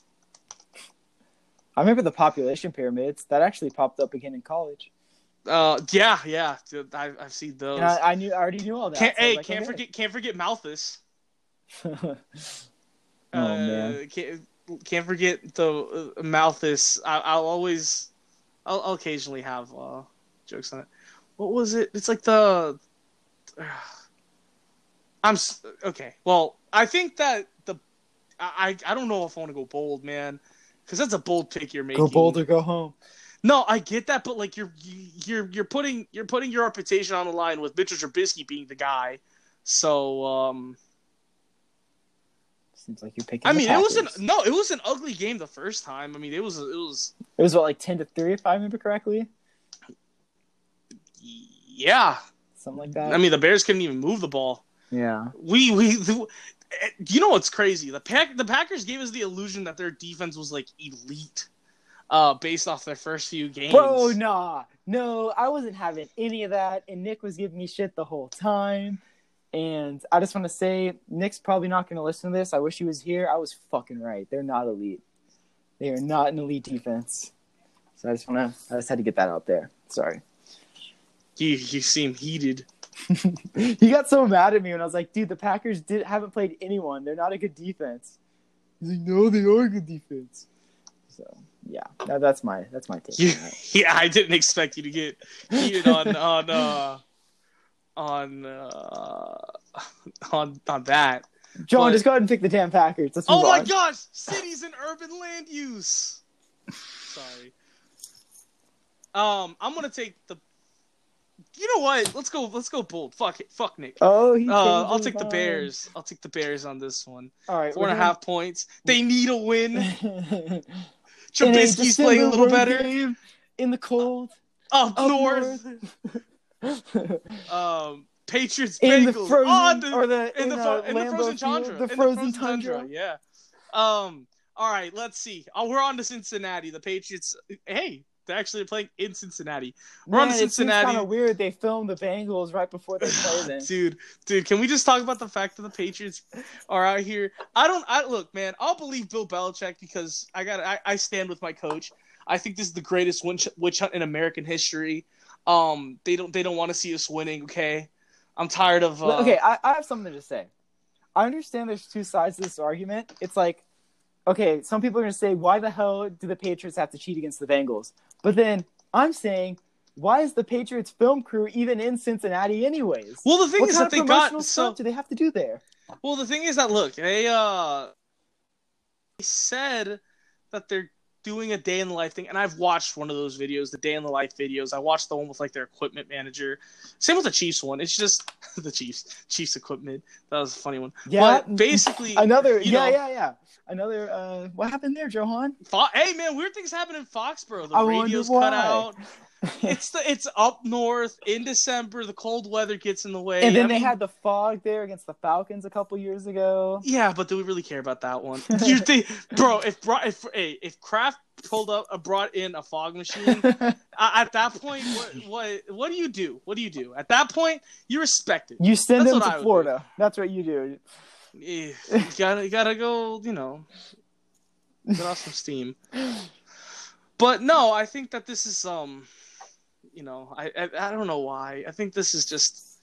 I remember the population pyramids that actually popped up again in college. Yeah. Dude, I've seen those. And I already knew all that. Can't forget Malthus. Oh man. Can't forget the Malthus. I'll occasionally have jokes on it. What was it? It's like okay. Well, I think that I don't know if I want to go bold, man, because that's a bold pick you're making. Go bold or go home. No, I get that, but like you're putting your reputation on the line with Mitchell Trubisky being the guy. So seems like you're picking. I mean, the it Packers. was an ugly game the first time. I mean, it was what, like 10-3 if I remember correctly. Yeah, Something like that. I mean, the Bears couldn't even move the ball. Yeah. You know what's crazy? The Packers gave us the illusion that their defense was like elite, based off their first few games. Bro, no, I wasn't having any of that, and Nick was giving me shit the whole time. And I just want to say, Nick's probably not going to listen to this. I wish he was here. I was fucking right. They're not elite. They are not an elite defense. So I just had to get that out there. Sorry. You seem heated. He got so mad at me when I was like, dude, the Packers haven't played anyone. They're not a good defense. He's like, no, they are a good defense. So yeah, that's my take on that. Yeah, I didn't expect you to get heated on that. John, just go ahead and pick the damn Packers. Let's move Oh my on. gosh, cities and urban land use. Sorry. I'm gonna take the. You know what? Let's go bold. Fuck it. Fuck Nick. Oh, I'll take the Bears. I'll take the Bears on this one. All right, 4.5 points. They need a win. In Trubisky's playing a little road better. game, in the cold. Up north. Patriots Bengals In the frozen in the Lambeau frozen Field, tundra. the In frozen tundra. Yeah. All right. Let's see. We're on to Cincinnati. The Patriots. Hey, They're actually playing in Cincinnati. We're on Cincinnati. It seems kind of weird. They filmed the Bengals right before they play them. Dude, can we just talk about the fact that the Patriots are out here? Look, man. I'll believe Bill Belichick because I stand with my coach. I think this is the greatest witch hunt in American history. They don't want to see us winning. Okay, I'm tired of. Okay, I have something to say. I understand there's two sides to this argument. It's like, okay, some people are going to say, why the hell do the Patriots have to cheat against the Bengals? But then I'm saying, why is the Patriots film crew even in Cincinnati anyways? Well, the thing is that they got stuff do they have to do there? Well, the thing is that look, they said that they're doing a day in the life thing, and I've watched one of those videos, the day in the life videos. I watched the one with like their equipment manager. Same with the Chiefs one. It's just the Chiefs equipment. That was a funny one. Yeah, but basically another. Yeah. Another. What happened there, Johan? Hey man, weird things happen in Foxborough. The radio's cut out. It's up north in December. The cold weather gets in the way, and then they had the fog there against the Falcons a couple years ago. Yeah, but do we really care about that one? Bro, if Kraft brought in a fog machine, at that point, what do you do? What do you do? At that point, you respect it. You send them to Florida. That's what you do. You gotta go. Get off some steam. But no, I think that this is I don't know why. I think this is just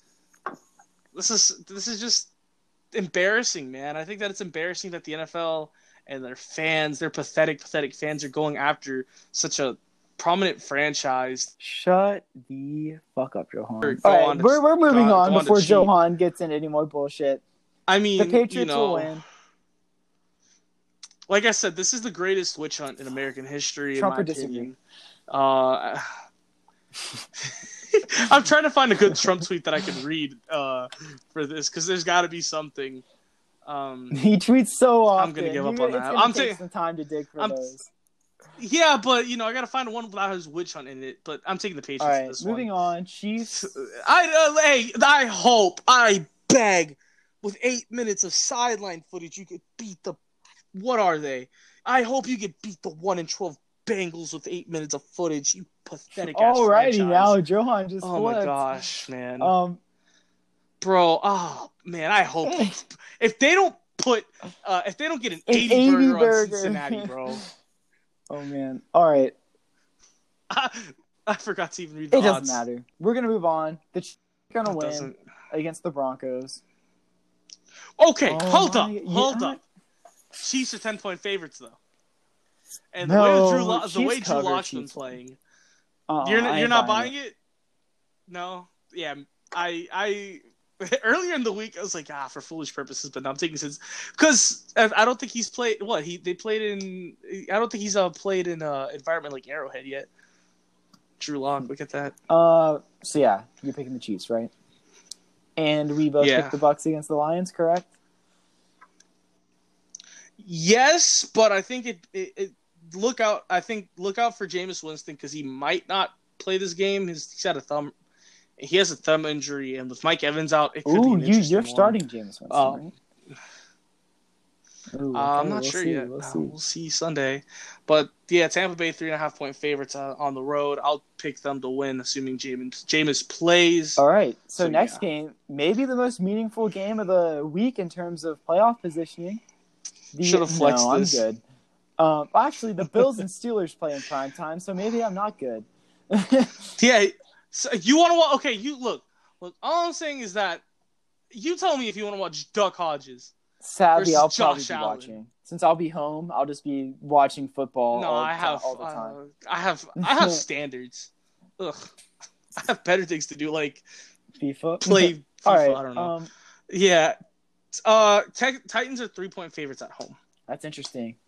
embarrassing, man. I think that it's embarrassing that the NFL and their fans, their pathetic fans, are going after such a prominent franchise. Shut the fuck up, Johan. All right, we're moving on before Johan gets into any more bullshit. I mean, the Patriots will win. Like I said, this is the greatest witch hunt in American history, Trump in my opinion. I'm trying to find a good Trump tweet that I can read for this, because there's got to be something. He tweets so often. I'm going to give up on that. I'm taking some time to dig for those. Yeah, but, I got to find one without his witch hunt in it. But I'm taking the Patriots. All right, this moving on. Chiefs. I beg, with 8 minutes of sideline footage, you could beat the... What are they? I hope you could beat the 1-12 Bengals with 8 minutes of footage. You pathetic ass Alrighty, franchise. Now Johan just Oh flipped. my gosh, man. Bro, oh man, I hope if they don't get an 80 burger on Cincinnati, bro. Oh man. All right. I forgot to even read the odds. It doesn't matter. We're gonna move on. The Chiefs are gonna win against the Broncos. Okay, hold up. Chiefs are 10-point favorites though. And the way Drew Lock's been playing, you're not buying it? No, yeah, I earlier in the week I was like, for foolish purposes, but now I'm taking sense because I don't think he's played. They played in? I don't think he's played in an environment like Arrowhead yet. Drew Lock, look at that. So yeah, you're picking the Chiefs, right? And we both picked the Bucs against the Lions, correct? Yes, but I think look out for Jameis Winston because he might not play this game. He's had a thumb. He has a thumb injury, and with Mike Evans out, it could be an interesting you're starting Jameis Winston, right? I'm not sure yet. We'll see Sunday. But yeah, Tampa Bay 3.5-point favorites on the road. I'll pick them to win, assuming Jameis plays. All right. So next game, maybe the most meaningful game of the week in terms of playoff positioning. Should have flexed this. I'm good. Actually, the Bills and Steelers play in prime time, so maybe I'm not good. Yeah. So you want to watch? Okay, you look. All I'm saying is that you tell me if you want to watch Duck Hodges. Sadly, I'll probably be watching. Since I'll be home, I'll just be watching football. No, all the time. I have standards. Ugh, I have better things to do, like FIFA. Play FIFA. All right, I don't know. Yeah. Titans are 3-point favorites at home. That's interesting.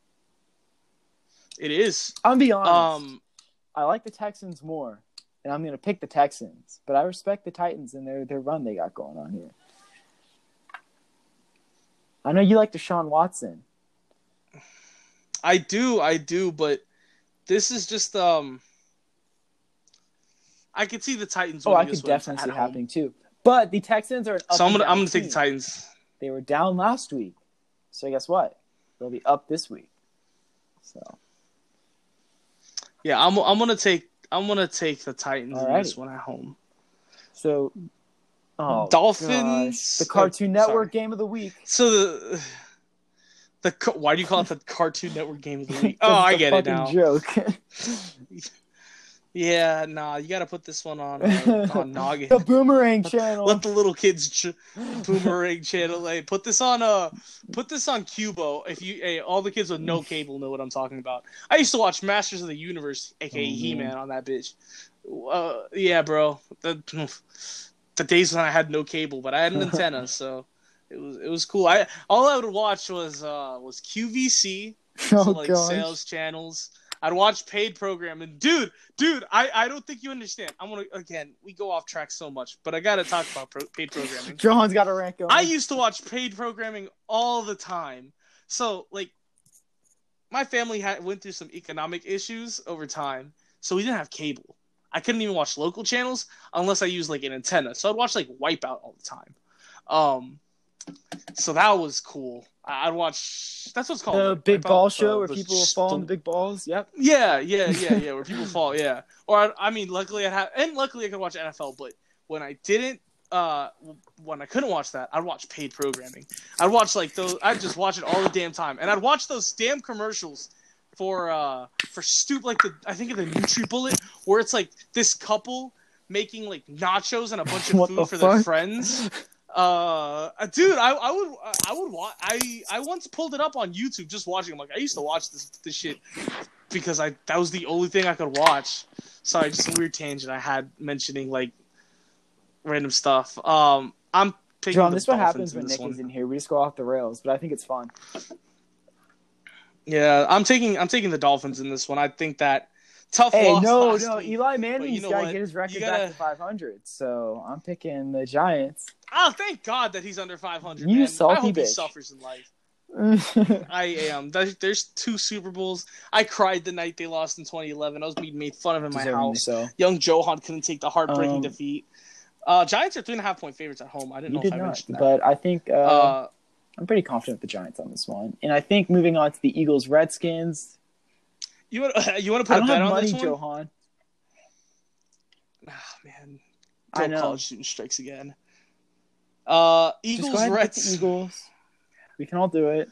It is. I'm gonna be honest. I like the Texans more, and I'm gonna pick the Texans. But I respect the Titans and their run they got going on here. I know you like Deshaun Watson. I do, but this is just I could see the Titans. I could definitely see it happening too. But the Texans are an up. So I'm gonna take the Titans. They were down last week, so guess what? They'll be up this week. So Yeah, I'm gonna take the Titans in this Alrighty. one at home. So, oh Dolphins. gosh, the Cartoon Network Sorry. game of the week. So why do you call it the Cartoon Network game of the week? Oh, 'Cause I it's a get it fucking now. joke. Yeah, nah, you gotta put this one on Noggin. The Boomerang channel. Let the little kids Boomerang channel. Hey, put this on Cubo. If all the kids with no cable know what I'm talking about. I used to watch Masters of the Universe, aka He-Man, on that bitch. Yeah, bro. The days when I had no cable, but I had an antenna, so it was cool. All I would watch was QVC, so like sales channels. I'd watch paid programming. Dude, I don't think you understand. We go off track so much, but I gotta talk about paid programming. Johan's got a rank going. I used to watch paid programming all the time. So, like, my family went through some economic issues over time, so we didn't have cable. I couldn't even watch local channels unless I used, like, an antenna. So I'd watch, like, Wipeout all the time. So that was cool. I'd watch. That's what's called the Big Ball Show, where people fall on the big balls. Yep. Yeah. Where people fall. Yeah. Or luckily I could watch NFL. But when I didn't, when I couldn't watch that, I'd watch paid programming. I'd watch those. I'd just watch it all the damn time, and I'd watch those damn commercials for I think of the NutriBullet, where it's like this couple making like nachos and a bunch of food for their friends. Dude, I would watch. I once pulled it up on YouTube just watching. I'm like, I used to watch this shit because that was the only thing I could watch. Sorry, just a weird tangent I had mentioning like random stuff. I'm picking John, the this is what Dolphins happens when Nick one. is in here. We just go off the rails, but I think it's fun. Yeah, I'm taking the Dolphins in this one. I think that tough loss. No, week, Eli Manning's got to get his record back to 500. So I'm picking the Giants. Oh, thank God that he's under 500. You man. salty I hope bitch. He suffers in life. I am. There's 2 Super Bowls. I cried the night they lost in 2011. I was being made fun of in my house. So. Young Johan couldn't take the heartbreaking defeat. Giants are 3.5-point favorites at home. I didn't know if I mentioned that. But I think I'm pretty confident with the Giants on this one. And I think moving on to the Eagles-Redskins. You want to put a bet on this one? Johan. Oh, man. I know. College student strikes again. Eagles, Reds. Eagles. We can all do it.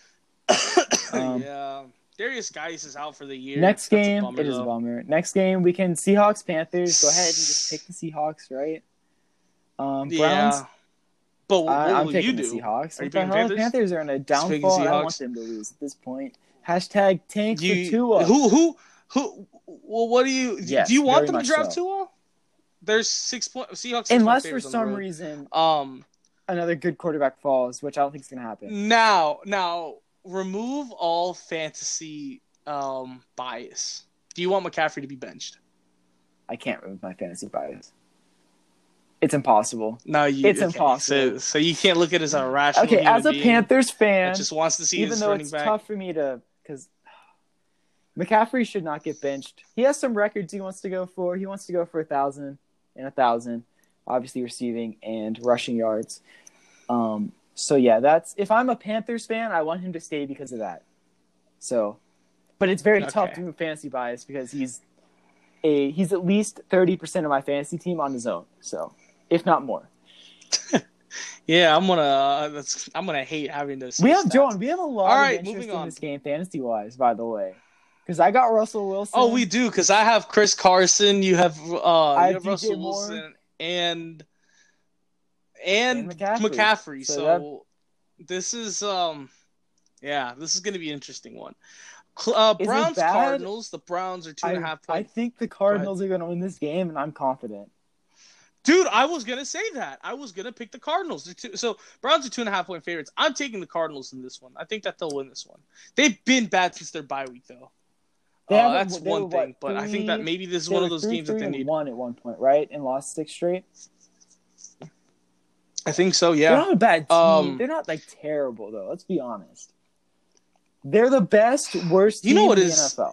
Yeah. Darius Geis is out for the year. Next game, it is a bummer. Next game, we can Seahawks, Panthers. Go ahead and just pick the Seahawks, right? Browns. Yeah. But what will picking you do? The Seahawks. Are you picking Panthers? The Panthers are in a downfall. I don't want them to lose at this point. Hashtag tank for Tua. Who? Well, what do you? Yes, do you want them to draft Tua? There's 6 point Seahawks. Unless for some reason, another good quarterback falls, which I don't think is going to happen. Now, remove all fantasy bias. Do you want McCaffrey to be benched? I can't remove my fantasy bias. It's impossible. No, it's impossible. So you can't look at it as a rational. Okay, as a Panthers fan, that just wants to see even his though running it's back. tough for me to, because McCaffrey should not get benched. He has some records he wants to go for. He wants to go for 1,000 and 1,000, obviously receiving and rushing yards. So yeah, that's if I'm a Panthers fan, I want him to stay because of that. So, but it's very tough to move fantasy bias because he's at least 30% of my fantasy team on his own. So, if not more. Yeah, I'm gonna hate having this. We have a lot of interest in this game fantasy wise, by the way. Because I got Russell Wilson. Oh, we do. Because I have Chris Carson. You have DJ Russell Wilson and McCaffrey. So this is this is going to be an interesting one. Browns Cardinals. The Browns are 2.5 points. I think the Cardinals are going to win this game, and I'm confident. Dude, I was going to say that. I was going to pick the Cardinals. So Browns are 2.5 point favorites. I'm taking the Cardinals in this one. I think that they'll win this one. They've been bad since their bye week, though. That's one thing, but I think that maybe this is one of those games that they need. Won at one point, right, and lost 6 straight. I think so. Yeah, they're not a bad team. They're not like terrible though. Let's be honest. They're the worst team in the NFL.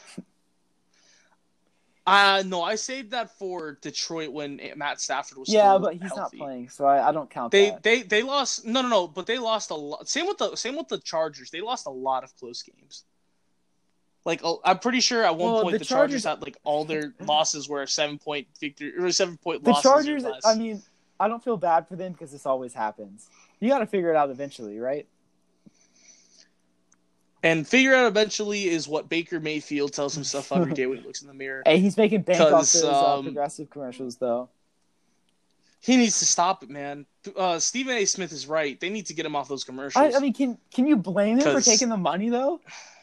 No, I saved that for Detroit when Matt Stafford was. Yeah, but he's not playing, so I don't count that. They lost. No, but they lost a lot. Same with the Chargers. They lost a lot of close games. Like, I'm pretty sure at one point the the Chargers had like all their losses were a 7-point victory or 7-point The losses. Chargers, or less. I mean, I don't feel bad for them because this always happens. You got to figure it out eventually, right? And figure out eventually is what Baker Mayfield tells himself every day when he looks in the mirror. Hey, he's making bank off those Progressive commercials, though. He needs to stop it, man. Stephen A. Smith is right. They need to get him off those commercials. I mean, can you blame him for taking the money, though?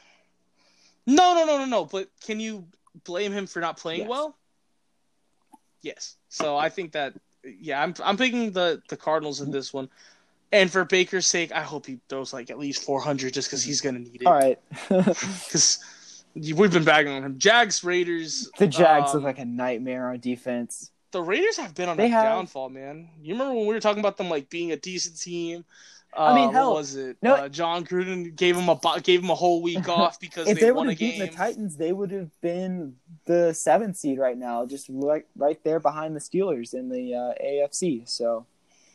No. But can you blame him for not playing well? Yes. So I think that, I'm picking the Cardinals in this one. And for Baker's sake, I hope he throws like at least 400 just because he's going to need it. All right. Because we've been bagging on him. Jags, Raiders. The Jags look like a nightmare on defense. The Raiders have been on a downfall, man. You remember when we were talking about them like being a decent team? I mean, hell, what was it? No, John Gruden gave him a whole week off because if they would won a have game. beaten the Titans, they would have been the 7th seed right now, just right there behind the Steelers in the AFC. So.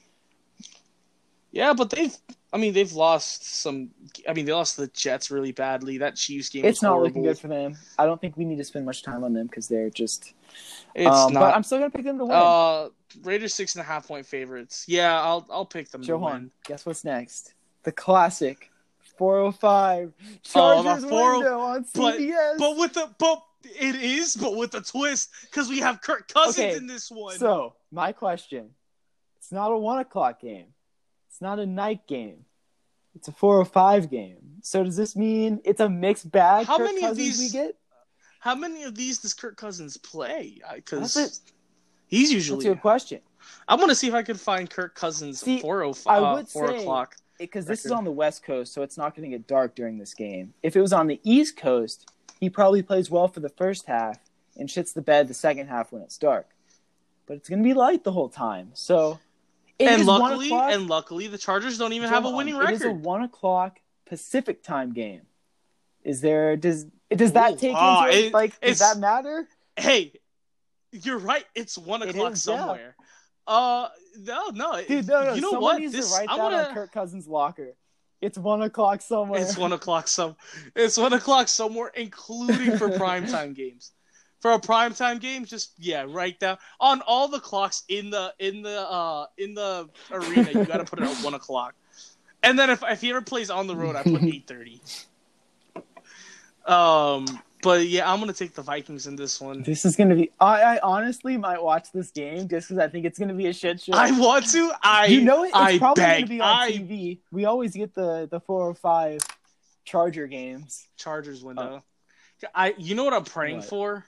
Yeah, but they've lost some. I mean, they lost the Jets really badly. That Chiefs game. It's not horrible. looking good for them. I don't think we need to spend much time on them because they're just. It's not. But I'm still gonna pick them to win. Raiders 6.5-point favorites. Yeah, I'll pick them to win. Guess what's next? The classic 405 Chargers window on CBS. But with a twist because we have Kirk Cousins in this one. So my question: it's not a 1:00 game. It's not a night game. It's a 4:05 game. So does this mean it's a mixed bag? How many Cousins of these we get? How many of these does Kirk Cousins play? Because he's usually. That's your question. I'm gonna see if I can find Kirk Cousins 4:05. I would 4 say, o'clock. Because this is on the West Coast, so it's not going to get dark during this game. If it was on the East Coast, he probably plays well for the first half and shits the bed the second half when it's dark. But it's going to be light the whole time. So, luckily, the Chargers don't even have a winning record. It is a 1:00 Pacific time game. Does that take into it? Like, does that matter? Hey, you're right. It's 1:00 somewhere. No. Dude, no. You know Someone what? needs to write that on Kirk Cousins' locker. It's 1:00 somewhere. It's 1:00 It's 1:00 somewhere, including for primetime games. For a primetime game, just write down on all the clocks in the arena. You got to put it at 1:00. And then if he ever plays on the road, I put 8:30. But I'm gonna take the Vikings in this one. This is gonna be. I honestly might watch this game just because I think it's gonna be a shit show. I want to. It's probably gonna be on TV. We always get the 4:05 Charger games. Chargers window. You know what I'm praying for?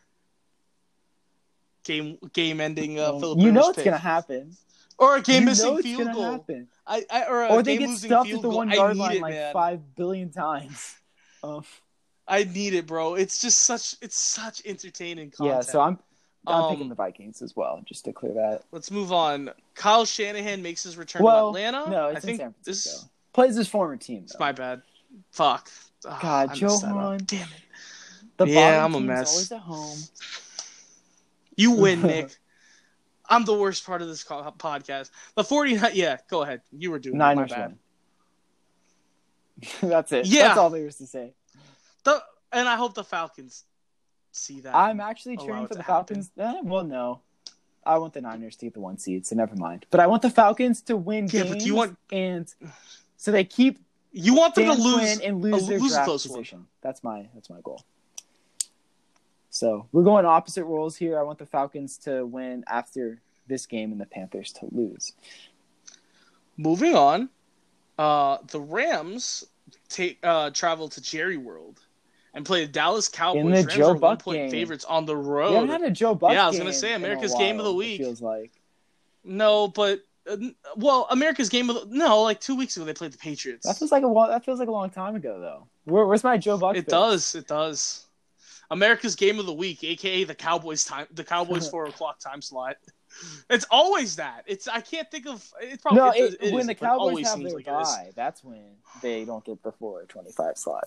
Game ending. Philip you know it's gonna happen. Or a game missing field goal. Happen. Or they get stuffed at the 1-yard line like 5 billion times. I need it, bro. It's such entertaining content. Yeah, so I'm picking the Vikings as well, just to clear that. Let's move on. Kyle Shanahan makes his return to Atlanta. No, it's in San Francisco. Plays his former team, though. It's my bad. Fuck. God, Johan. Damn it. I'm a mess. Always at home. You win, Nick. I'm the worst part of this podcast. The 49. Yeah, go ahead. You were doing Niners my bad. That's it. Yeah. That's all there is to say. And I hope the Falcons see that. I'm actually cheering for the Falcons. No. I want the Niners to get the 1 seed, so never mind. But I want the Falcons to win games, so they keep. You want them to lose and lose their draft position. That's my goal. So we're going opposite roles here. I want the Falcons to win after this game and the Panthers to lose. Moving on, the Rams travel to Jerry World and play the Dallas Cowboys. In the Rams Joe are Buck 1-point game. favorites on the road. We haven't had a Joe Buck game. Yeah, I was going to say America's game of the week. It feels like. No, but America's game of like 2 weeks ago they played the Patriots. That feels like a long time ago though. Where's my Joe Buck? It does. America's game of the week, aka the Cowboys 4:00 time slot. It's always that. I can't think of. It's probably when the Cowboys have their bye. That's when they don't get the 4:25 slot.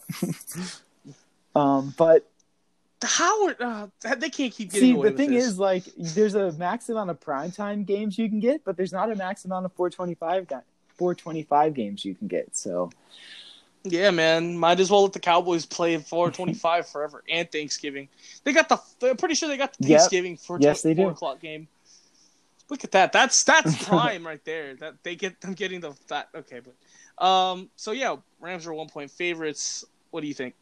But they can't keep getting away with this. The thing is, like, there's a max amount of primetime games you can get, but there's not a max amount of 4:25 games you can get. So Yeah, man. Might as well let the Cowboys play 4:25 forever and Thanksgiving. They're pretty sure they got the Yep. Thanksgiving for Yes, they 4 o'clock game. Look at that. That's prime right there. That they get them getting that. Okay, but so yeah, Rams are 1-point favorites. What do you think?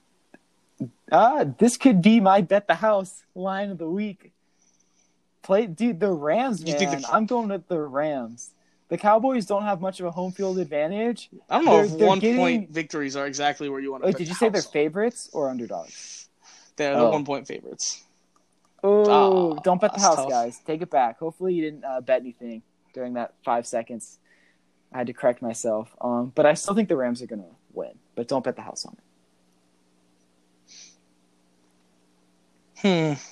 This could be my bet the house line of the week. Dude, the Rams, You man. think I'm going with the Rams. The Cowboys don't have much of a home field advantage. I don't know if 1-point victories are exactly where you want to. Wait, did you say they're favorites or underdogs? They're 1-point favorites. Oh, don't bet the house, tough. guys. Take it back. Hopefully you didn't bet anything during that 5 seconds. I had to correct myself. But I still think the Rams are going to win. But don't bet the house on it.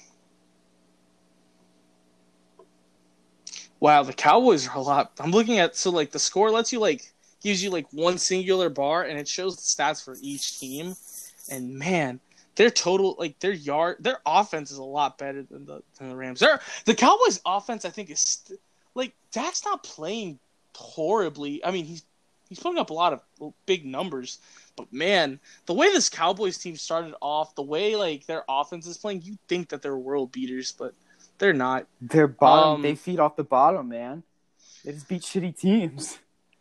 Wow, the Cowboys are a lot. I'm looking at the score lets you gives you one singular bar and it shows the stats for each team. And man, their total their offense is a lot better than the Rams. The Cowboys offense I think is Dak's not playing horribly. I mean, he's putting up a lot of big numbers. But man, the way this Cowboys team started off, the way their offense is playing, you think that they're world beaters, but they're not. They're bottom. They feed off the bottom, man. They just beat shitty teams.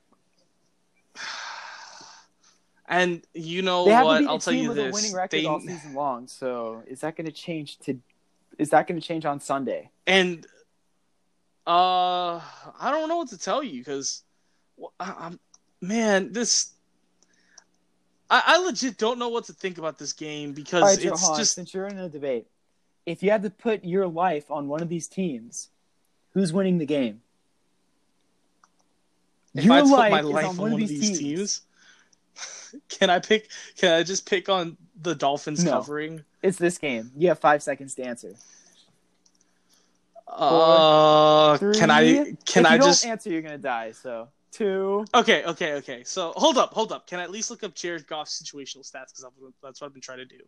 And you know they what? I'll tell you with this: a winning record all season long. So is that going to change? Is that going to change on Sunday? And I don't know what to tell you because, man, this. I legit don't know what to think about this game because right, it's Johan, just. Since you're in a debate, if you had to put your life on one of these teams, who's winning the game? If I put my life on one of these teams, can I just pick on the Dolphins covering? It's this game. You have 5 seconds to answer. 4, 3, can I just? If you don't answer, you're gonna die. So 2. Okay. So hold up. Can I at least look up Jared Goff's situational stats because that's what I've been trying to do.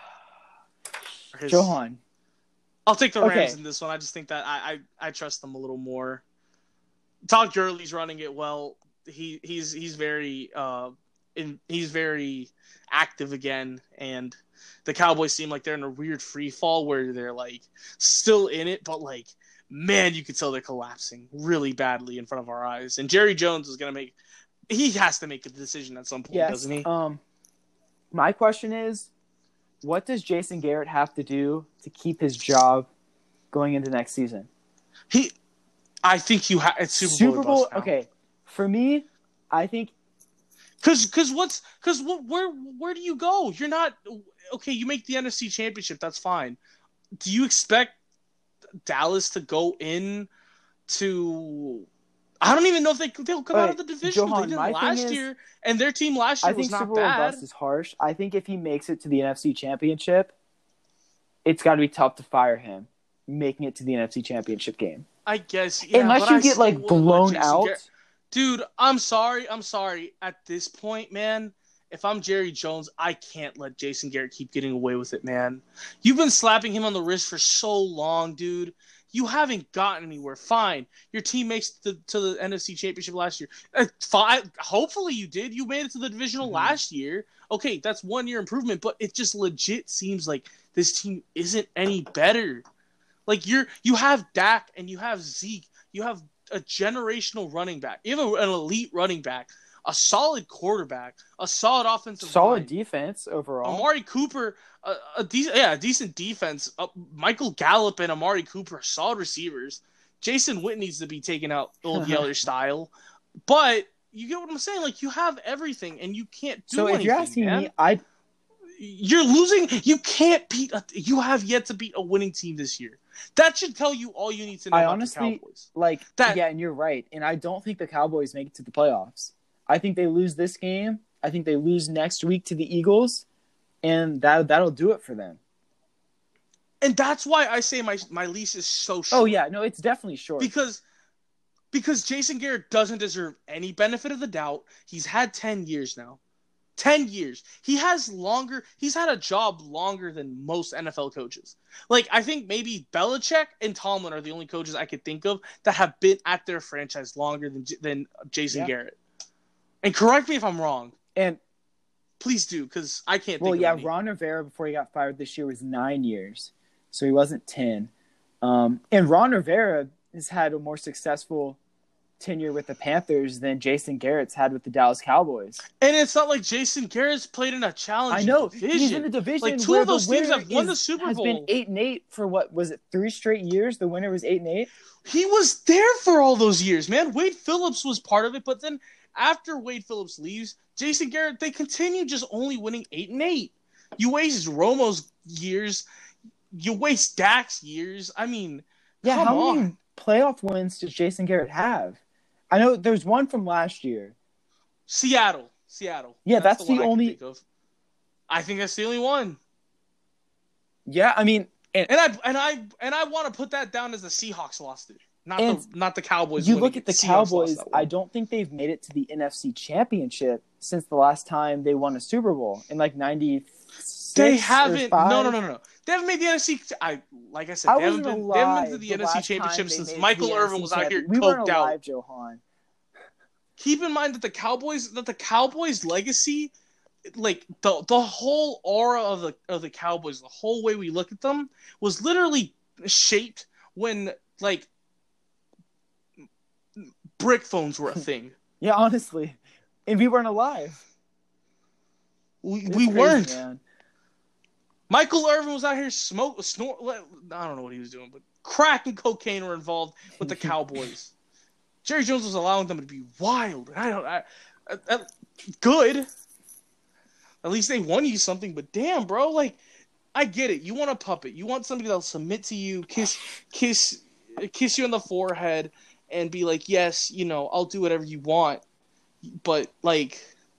Johan, I'll take the Rams in this one. I just think that I trust them a little more. Todd Gurley's running it well. He's very he's very active again, and the Cowboys seem like they're in a weird free fall where they're still in it, but man, you could tell they're collapsing really badly in front of our eyes. And Jerry Jones is he has to make a decision at some point, doesn't he? My question is, what does Jason Garrett have to do to keep his job going into next season? I think it's Super Bowl. Okay, for me, I think where do you go? You're not okay. You make the NFC Championship. That's fine. Do you expect Dallas to go in to? I don't even know if they'll come out of the division. Johan, they didn't last year, and their team last year was not bad. I think Super Bowl bust is harsh. I think if he makes it to the NFC Championship, it's got to be tough to fire him making it to the NFC Championship game. I guess, yeah, unless you get blown out. Dude, I'm sorry. At this point, man, if I'm Jerry Jones, I can't let Jason Garrett keep getting away with it, man. You've been slapping him on the wrist for so long, dude. You haven't gotten anywhere. Fine. Your team makes to the NFC Championship last year. Fine. Hopefully you did. You made it to the divisional last year. Okay, that's 1 year improvement, but it just legit seems like this team isn't any better. You have Dak and you have Zeke. You have a generational running back. You have an elite running back, a solid quarterback, a solid offensive line. Defense overall. Amari Cooper, a decent defense. Michael Gallup and Amari Cooper, solid receivers. Jason Witten needs to be taken out old Yeller style. But you get what I'm saying? You have everything and you can't do anything. So if you're asking me, you're losing. You can't beat. You have yet to beat a winning team this year. That should tell you all you need to know about the Cowboys. Yeah, and you're right. And I don't think the Cowboys make it to the playoffs. I think they lose this game. I think they lose next week to the Eagles, and that'll do it for them. And that's why I say my leash is so short. Oh yeah, no, it's definitely short. Because Jason Garrett doesn't deserve any benefit of the doubt. He's had 10 years now. 10 years. He's had a job longer than most NFL coaches. I think maybe Belichick and Tomlin are the only coaches I could think of that have been at their franchise longer than Jason Garrett. And correct me if I'm wrong. And Please do, because I can't Well, think yeah, of any. Ron Rivera, before he got fired this year, was 9 years. So he wasn't 10. And Ron Rivera has had a more successful tenure with the Panthers than Jason Garrett's had with the Dallas Cowboys. And it's not like Jason Garrett's played in a challenging division. He's in a division like two where of those the teams winner have won the Super has Bowl. been 8-8 for what was it, 3 straight years? The winner was 8-8. He was there for all those years, man. Wade Phillips was part of it, but then after Wade Phillips leaves, Jason Garrett, they continue just only winning 8-8. You waste Romo's years, you waste Dak's years. I mean, yeah, come how on. many playoff wins does Jason Garrett have? I know there's one from last year. Seattle. Yeah, that's the one only. I can think of. I think that's the only one. Yeah, I mean, And I want to put that down as the Seahawks lost it, not the Cowboys. You look at the Seahawks Cowboys. I don't think they've made it to the NFC Championship since the last time they won a Super Bowl in like '96. They haven't. Or 5. No. They haven't made the NFC. Like I said, they haven't been to the NFC Championship since Michael Irvin was out here coked out. Johan. Keep in mind that the Cowboys legacy, like the whole aura of the Cowboys, the whole way we look at them was literally shaped when like brick phones were a thing. Yeah, honestly, and we weren't alive. We weren't. Man. Michael Irvin was out here snort. I don't know what he was doing, but crack and cocaine were involved with the Cowboys. Jerry Jones was allowing them to be wild. Good. At least they won you something. But damn, bro, like I get it. You want a puppet. You want somebody that'll submit to you, kiss you on the forehead, and be like, yes, I'll do whatever you want. But like.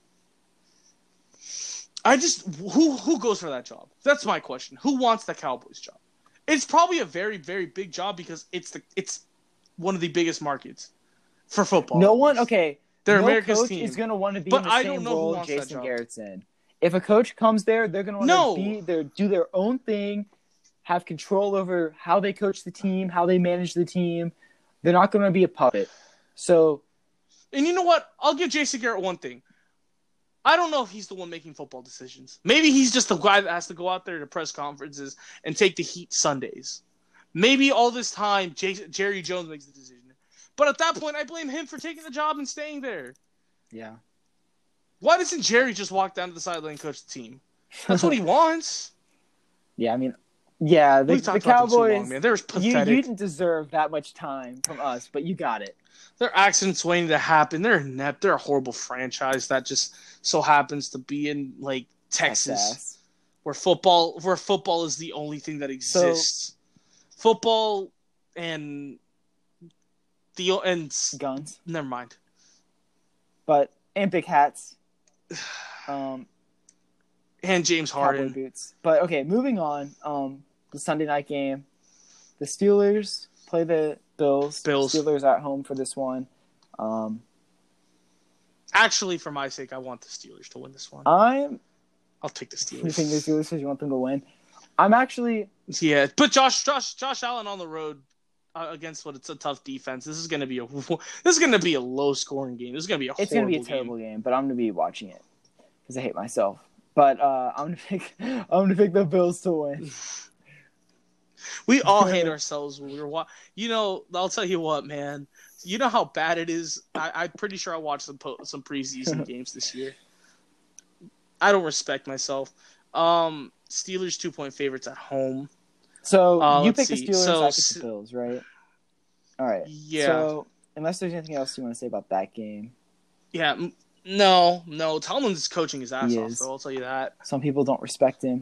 Who goes for that job? That's my question. Who wants the Cowboys job? It's probably a very, very big job because it's one of the biggest markets for football. No one, okay. They're no America's coach team. is going to want to be in the same role Jason that job. Garrett's in. If a coach comes there, they're going to want to be there, do their own thing, have control over how they coach the team, how they manage the team. They're not going to be a puppet. So, and you know what? I'll give Jason Garrett one thing. I don't know if he's the one making football decisions. Maybe he's just the guy that has to go out there to press conferences and take the heat Sundays. Maybe all this time Jerry Jones makes the decision. But at that point, I blame him for taking the job and staying there. Yeah. Why doesn't Jerry just walk down to the sideline and coach the team? That's what he wants. Yeah, I mean, yeah, the Cowboys, long, man. They're pathetic. You didn't deserve that much time from us, but you got it. There are accidents waiting to happen. They're inept. They're a horrible franchise that just so happens to be in like Texas, where football is the only thing that exists. Football and guns. Never mind. And big hats. And James Harden. Cowboy boots. But okay, moving on. The Sunday night game. The Steelers play the Bills. Steelers at home for this one. Actually, for my sake, I want the Steelers to win this one. I'll take the Steelers. You think the Steelers because you want them to win? I'm actually... Yeah, but Josh Allen on the road against it's a tough defense. This is going to be a low scoring game. This is going to be It's going to be a terrible game, but I'm going to be watching it because I hate myself. But I'm going to pick the Bills to win. We all hate ourselves when we were watching. I'll tell you what, man. You know how bad it is? I'm pretty sure I watched some preseason games this year. I don't respect myself. Steelers 2-point favorites at home. So you pick the Steelers, I pick the Bills, right? All right. Yeah. So unless there's anything else you want to say about that game. Yeah. No. Tomlin's coaching his ass off, so I'll tell you that. Some people don't respect him.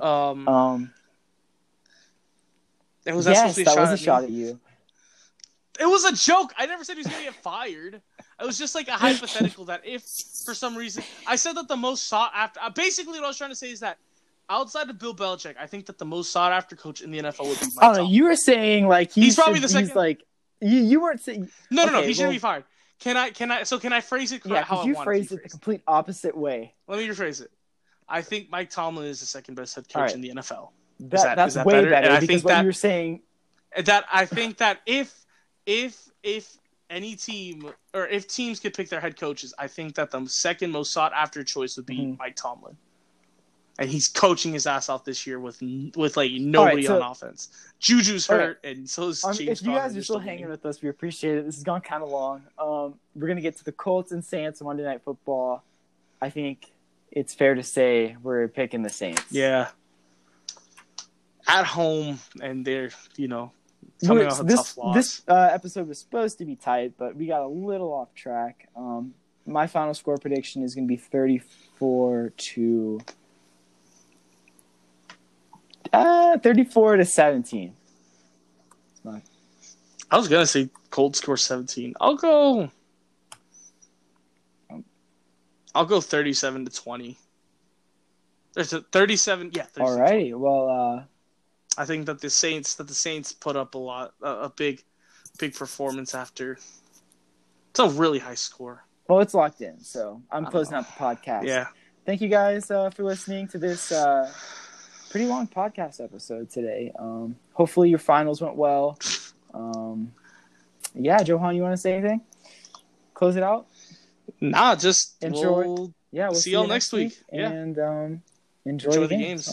Was a shot at you. It was a joke. I never said he was going to get fired. It was just like a hypothetical that if, for some reason, I said that the most sought after. Basically, what I was trying to say is that outside of Bill Belichick, I think that the most sought after coach in the NFL would be Mike Tomlin. You were saying like he's probably the second. He's like you weren't saying. No. He shouldn't be fired. Can I phrase it? Yeah, how you phrased it the complete opposite way. Let me rephrase it. I think Mike Tomlin is the second best head coach in the NFL. That's way better because what you were saying. That I think that if any team or if teams could pick their head coaches, I think that the second most sought after choice would be Mike Tomlin. and he's coaching his ass off this year with like nobody on offense. Juju's hurt, and so is James. If you guys are still hanging with us, we appreciate it. This has gone kind of long. We're gonna get to the Colts and Saints Monday Night Football. I think it's fair to say we're picking the Saints. Yeah, at home, and they're coming off a tough loss. This episode was supposed to be tight, but we got a little off track. My final score prediction is going to be 34-17. I was gonna say Colts score 17. I'll go 37-20. There's a 37. Yeah. 37. Alrighty. Well, I think that the Saints put up a big performance after. It's a really high score. Well, it's locked in, so I'm closing out the podcast. Yeah. Thank you guys for listening to this pretty long podcast episode today. Hopefully your finals went well. Yeah, Johan, you want to say anything? Close it out? Nah, just enjoy. We'll see y'all next week. And enjoy the games.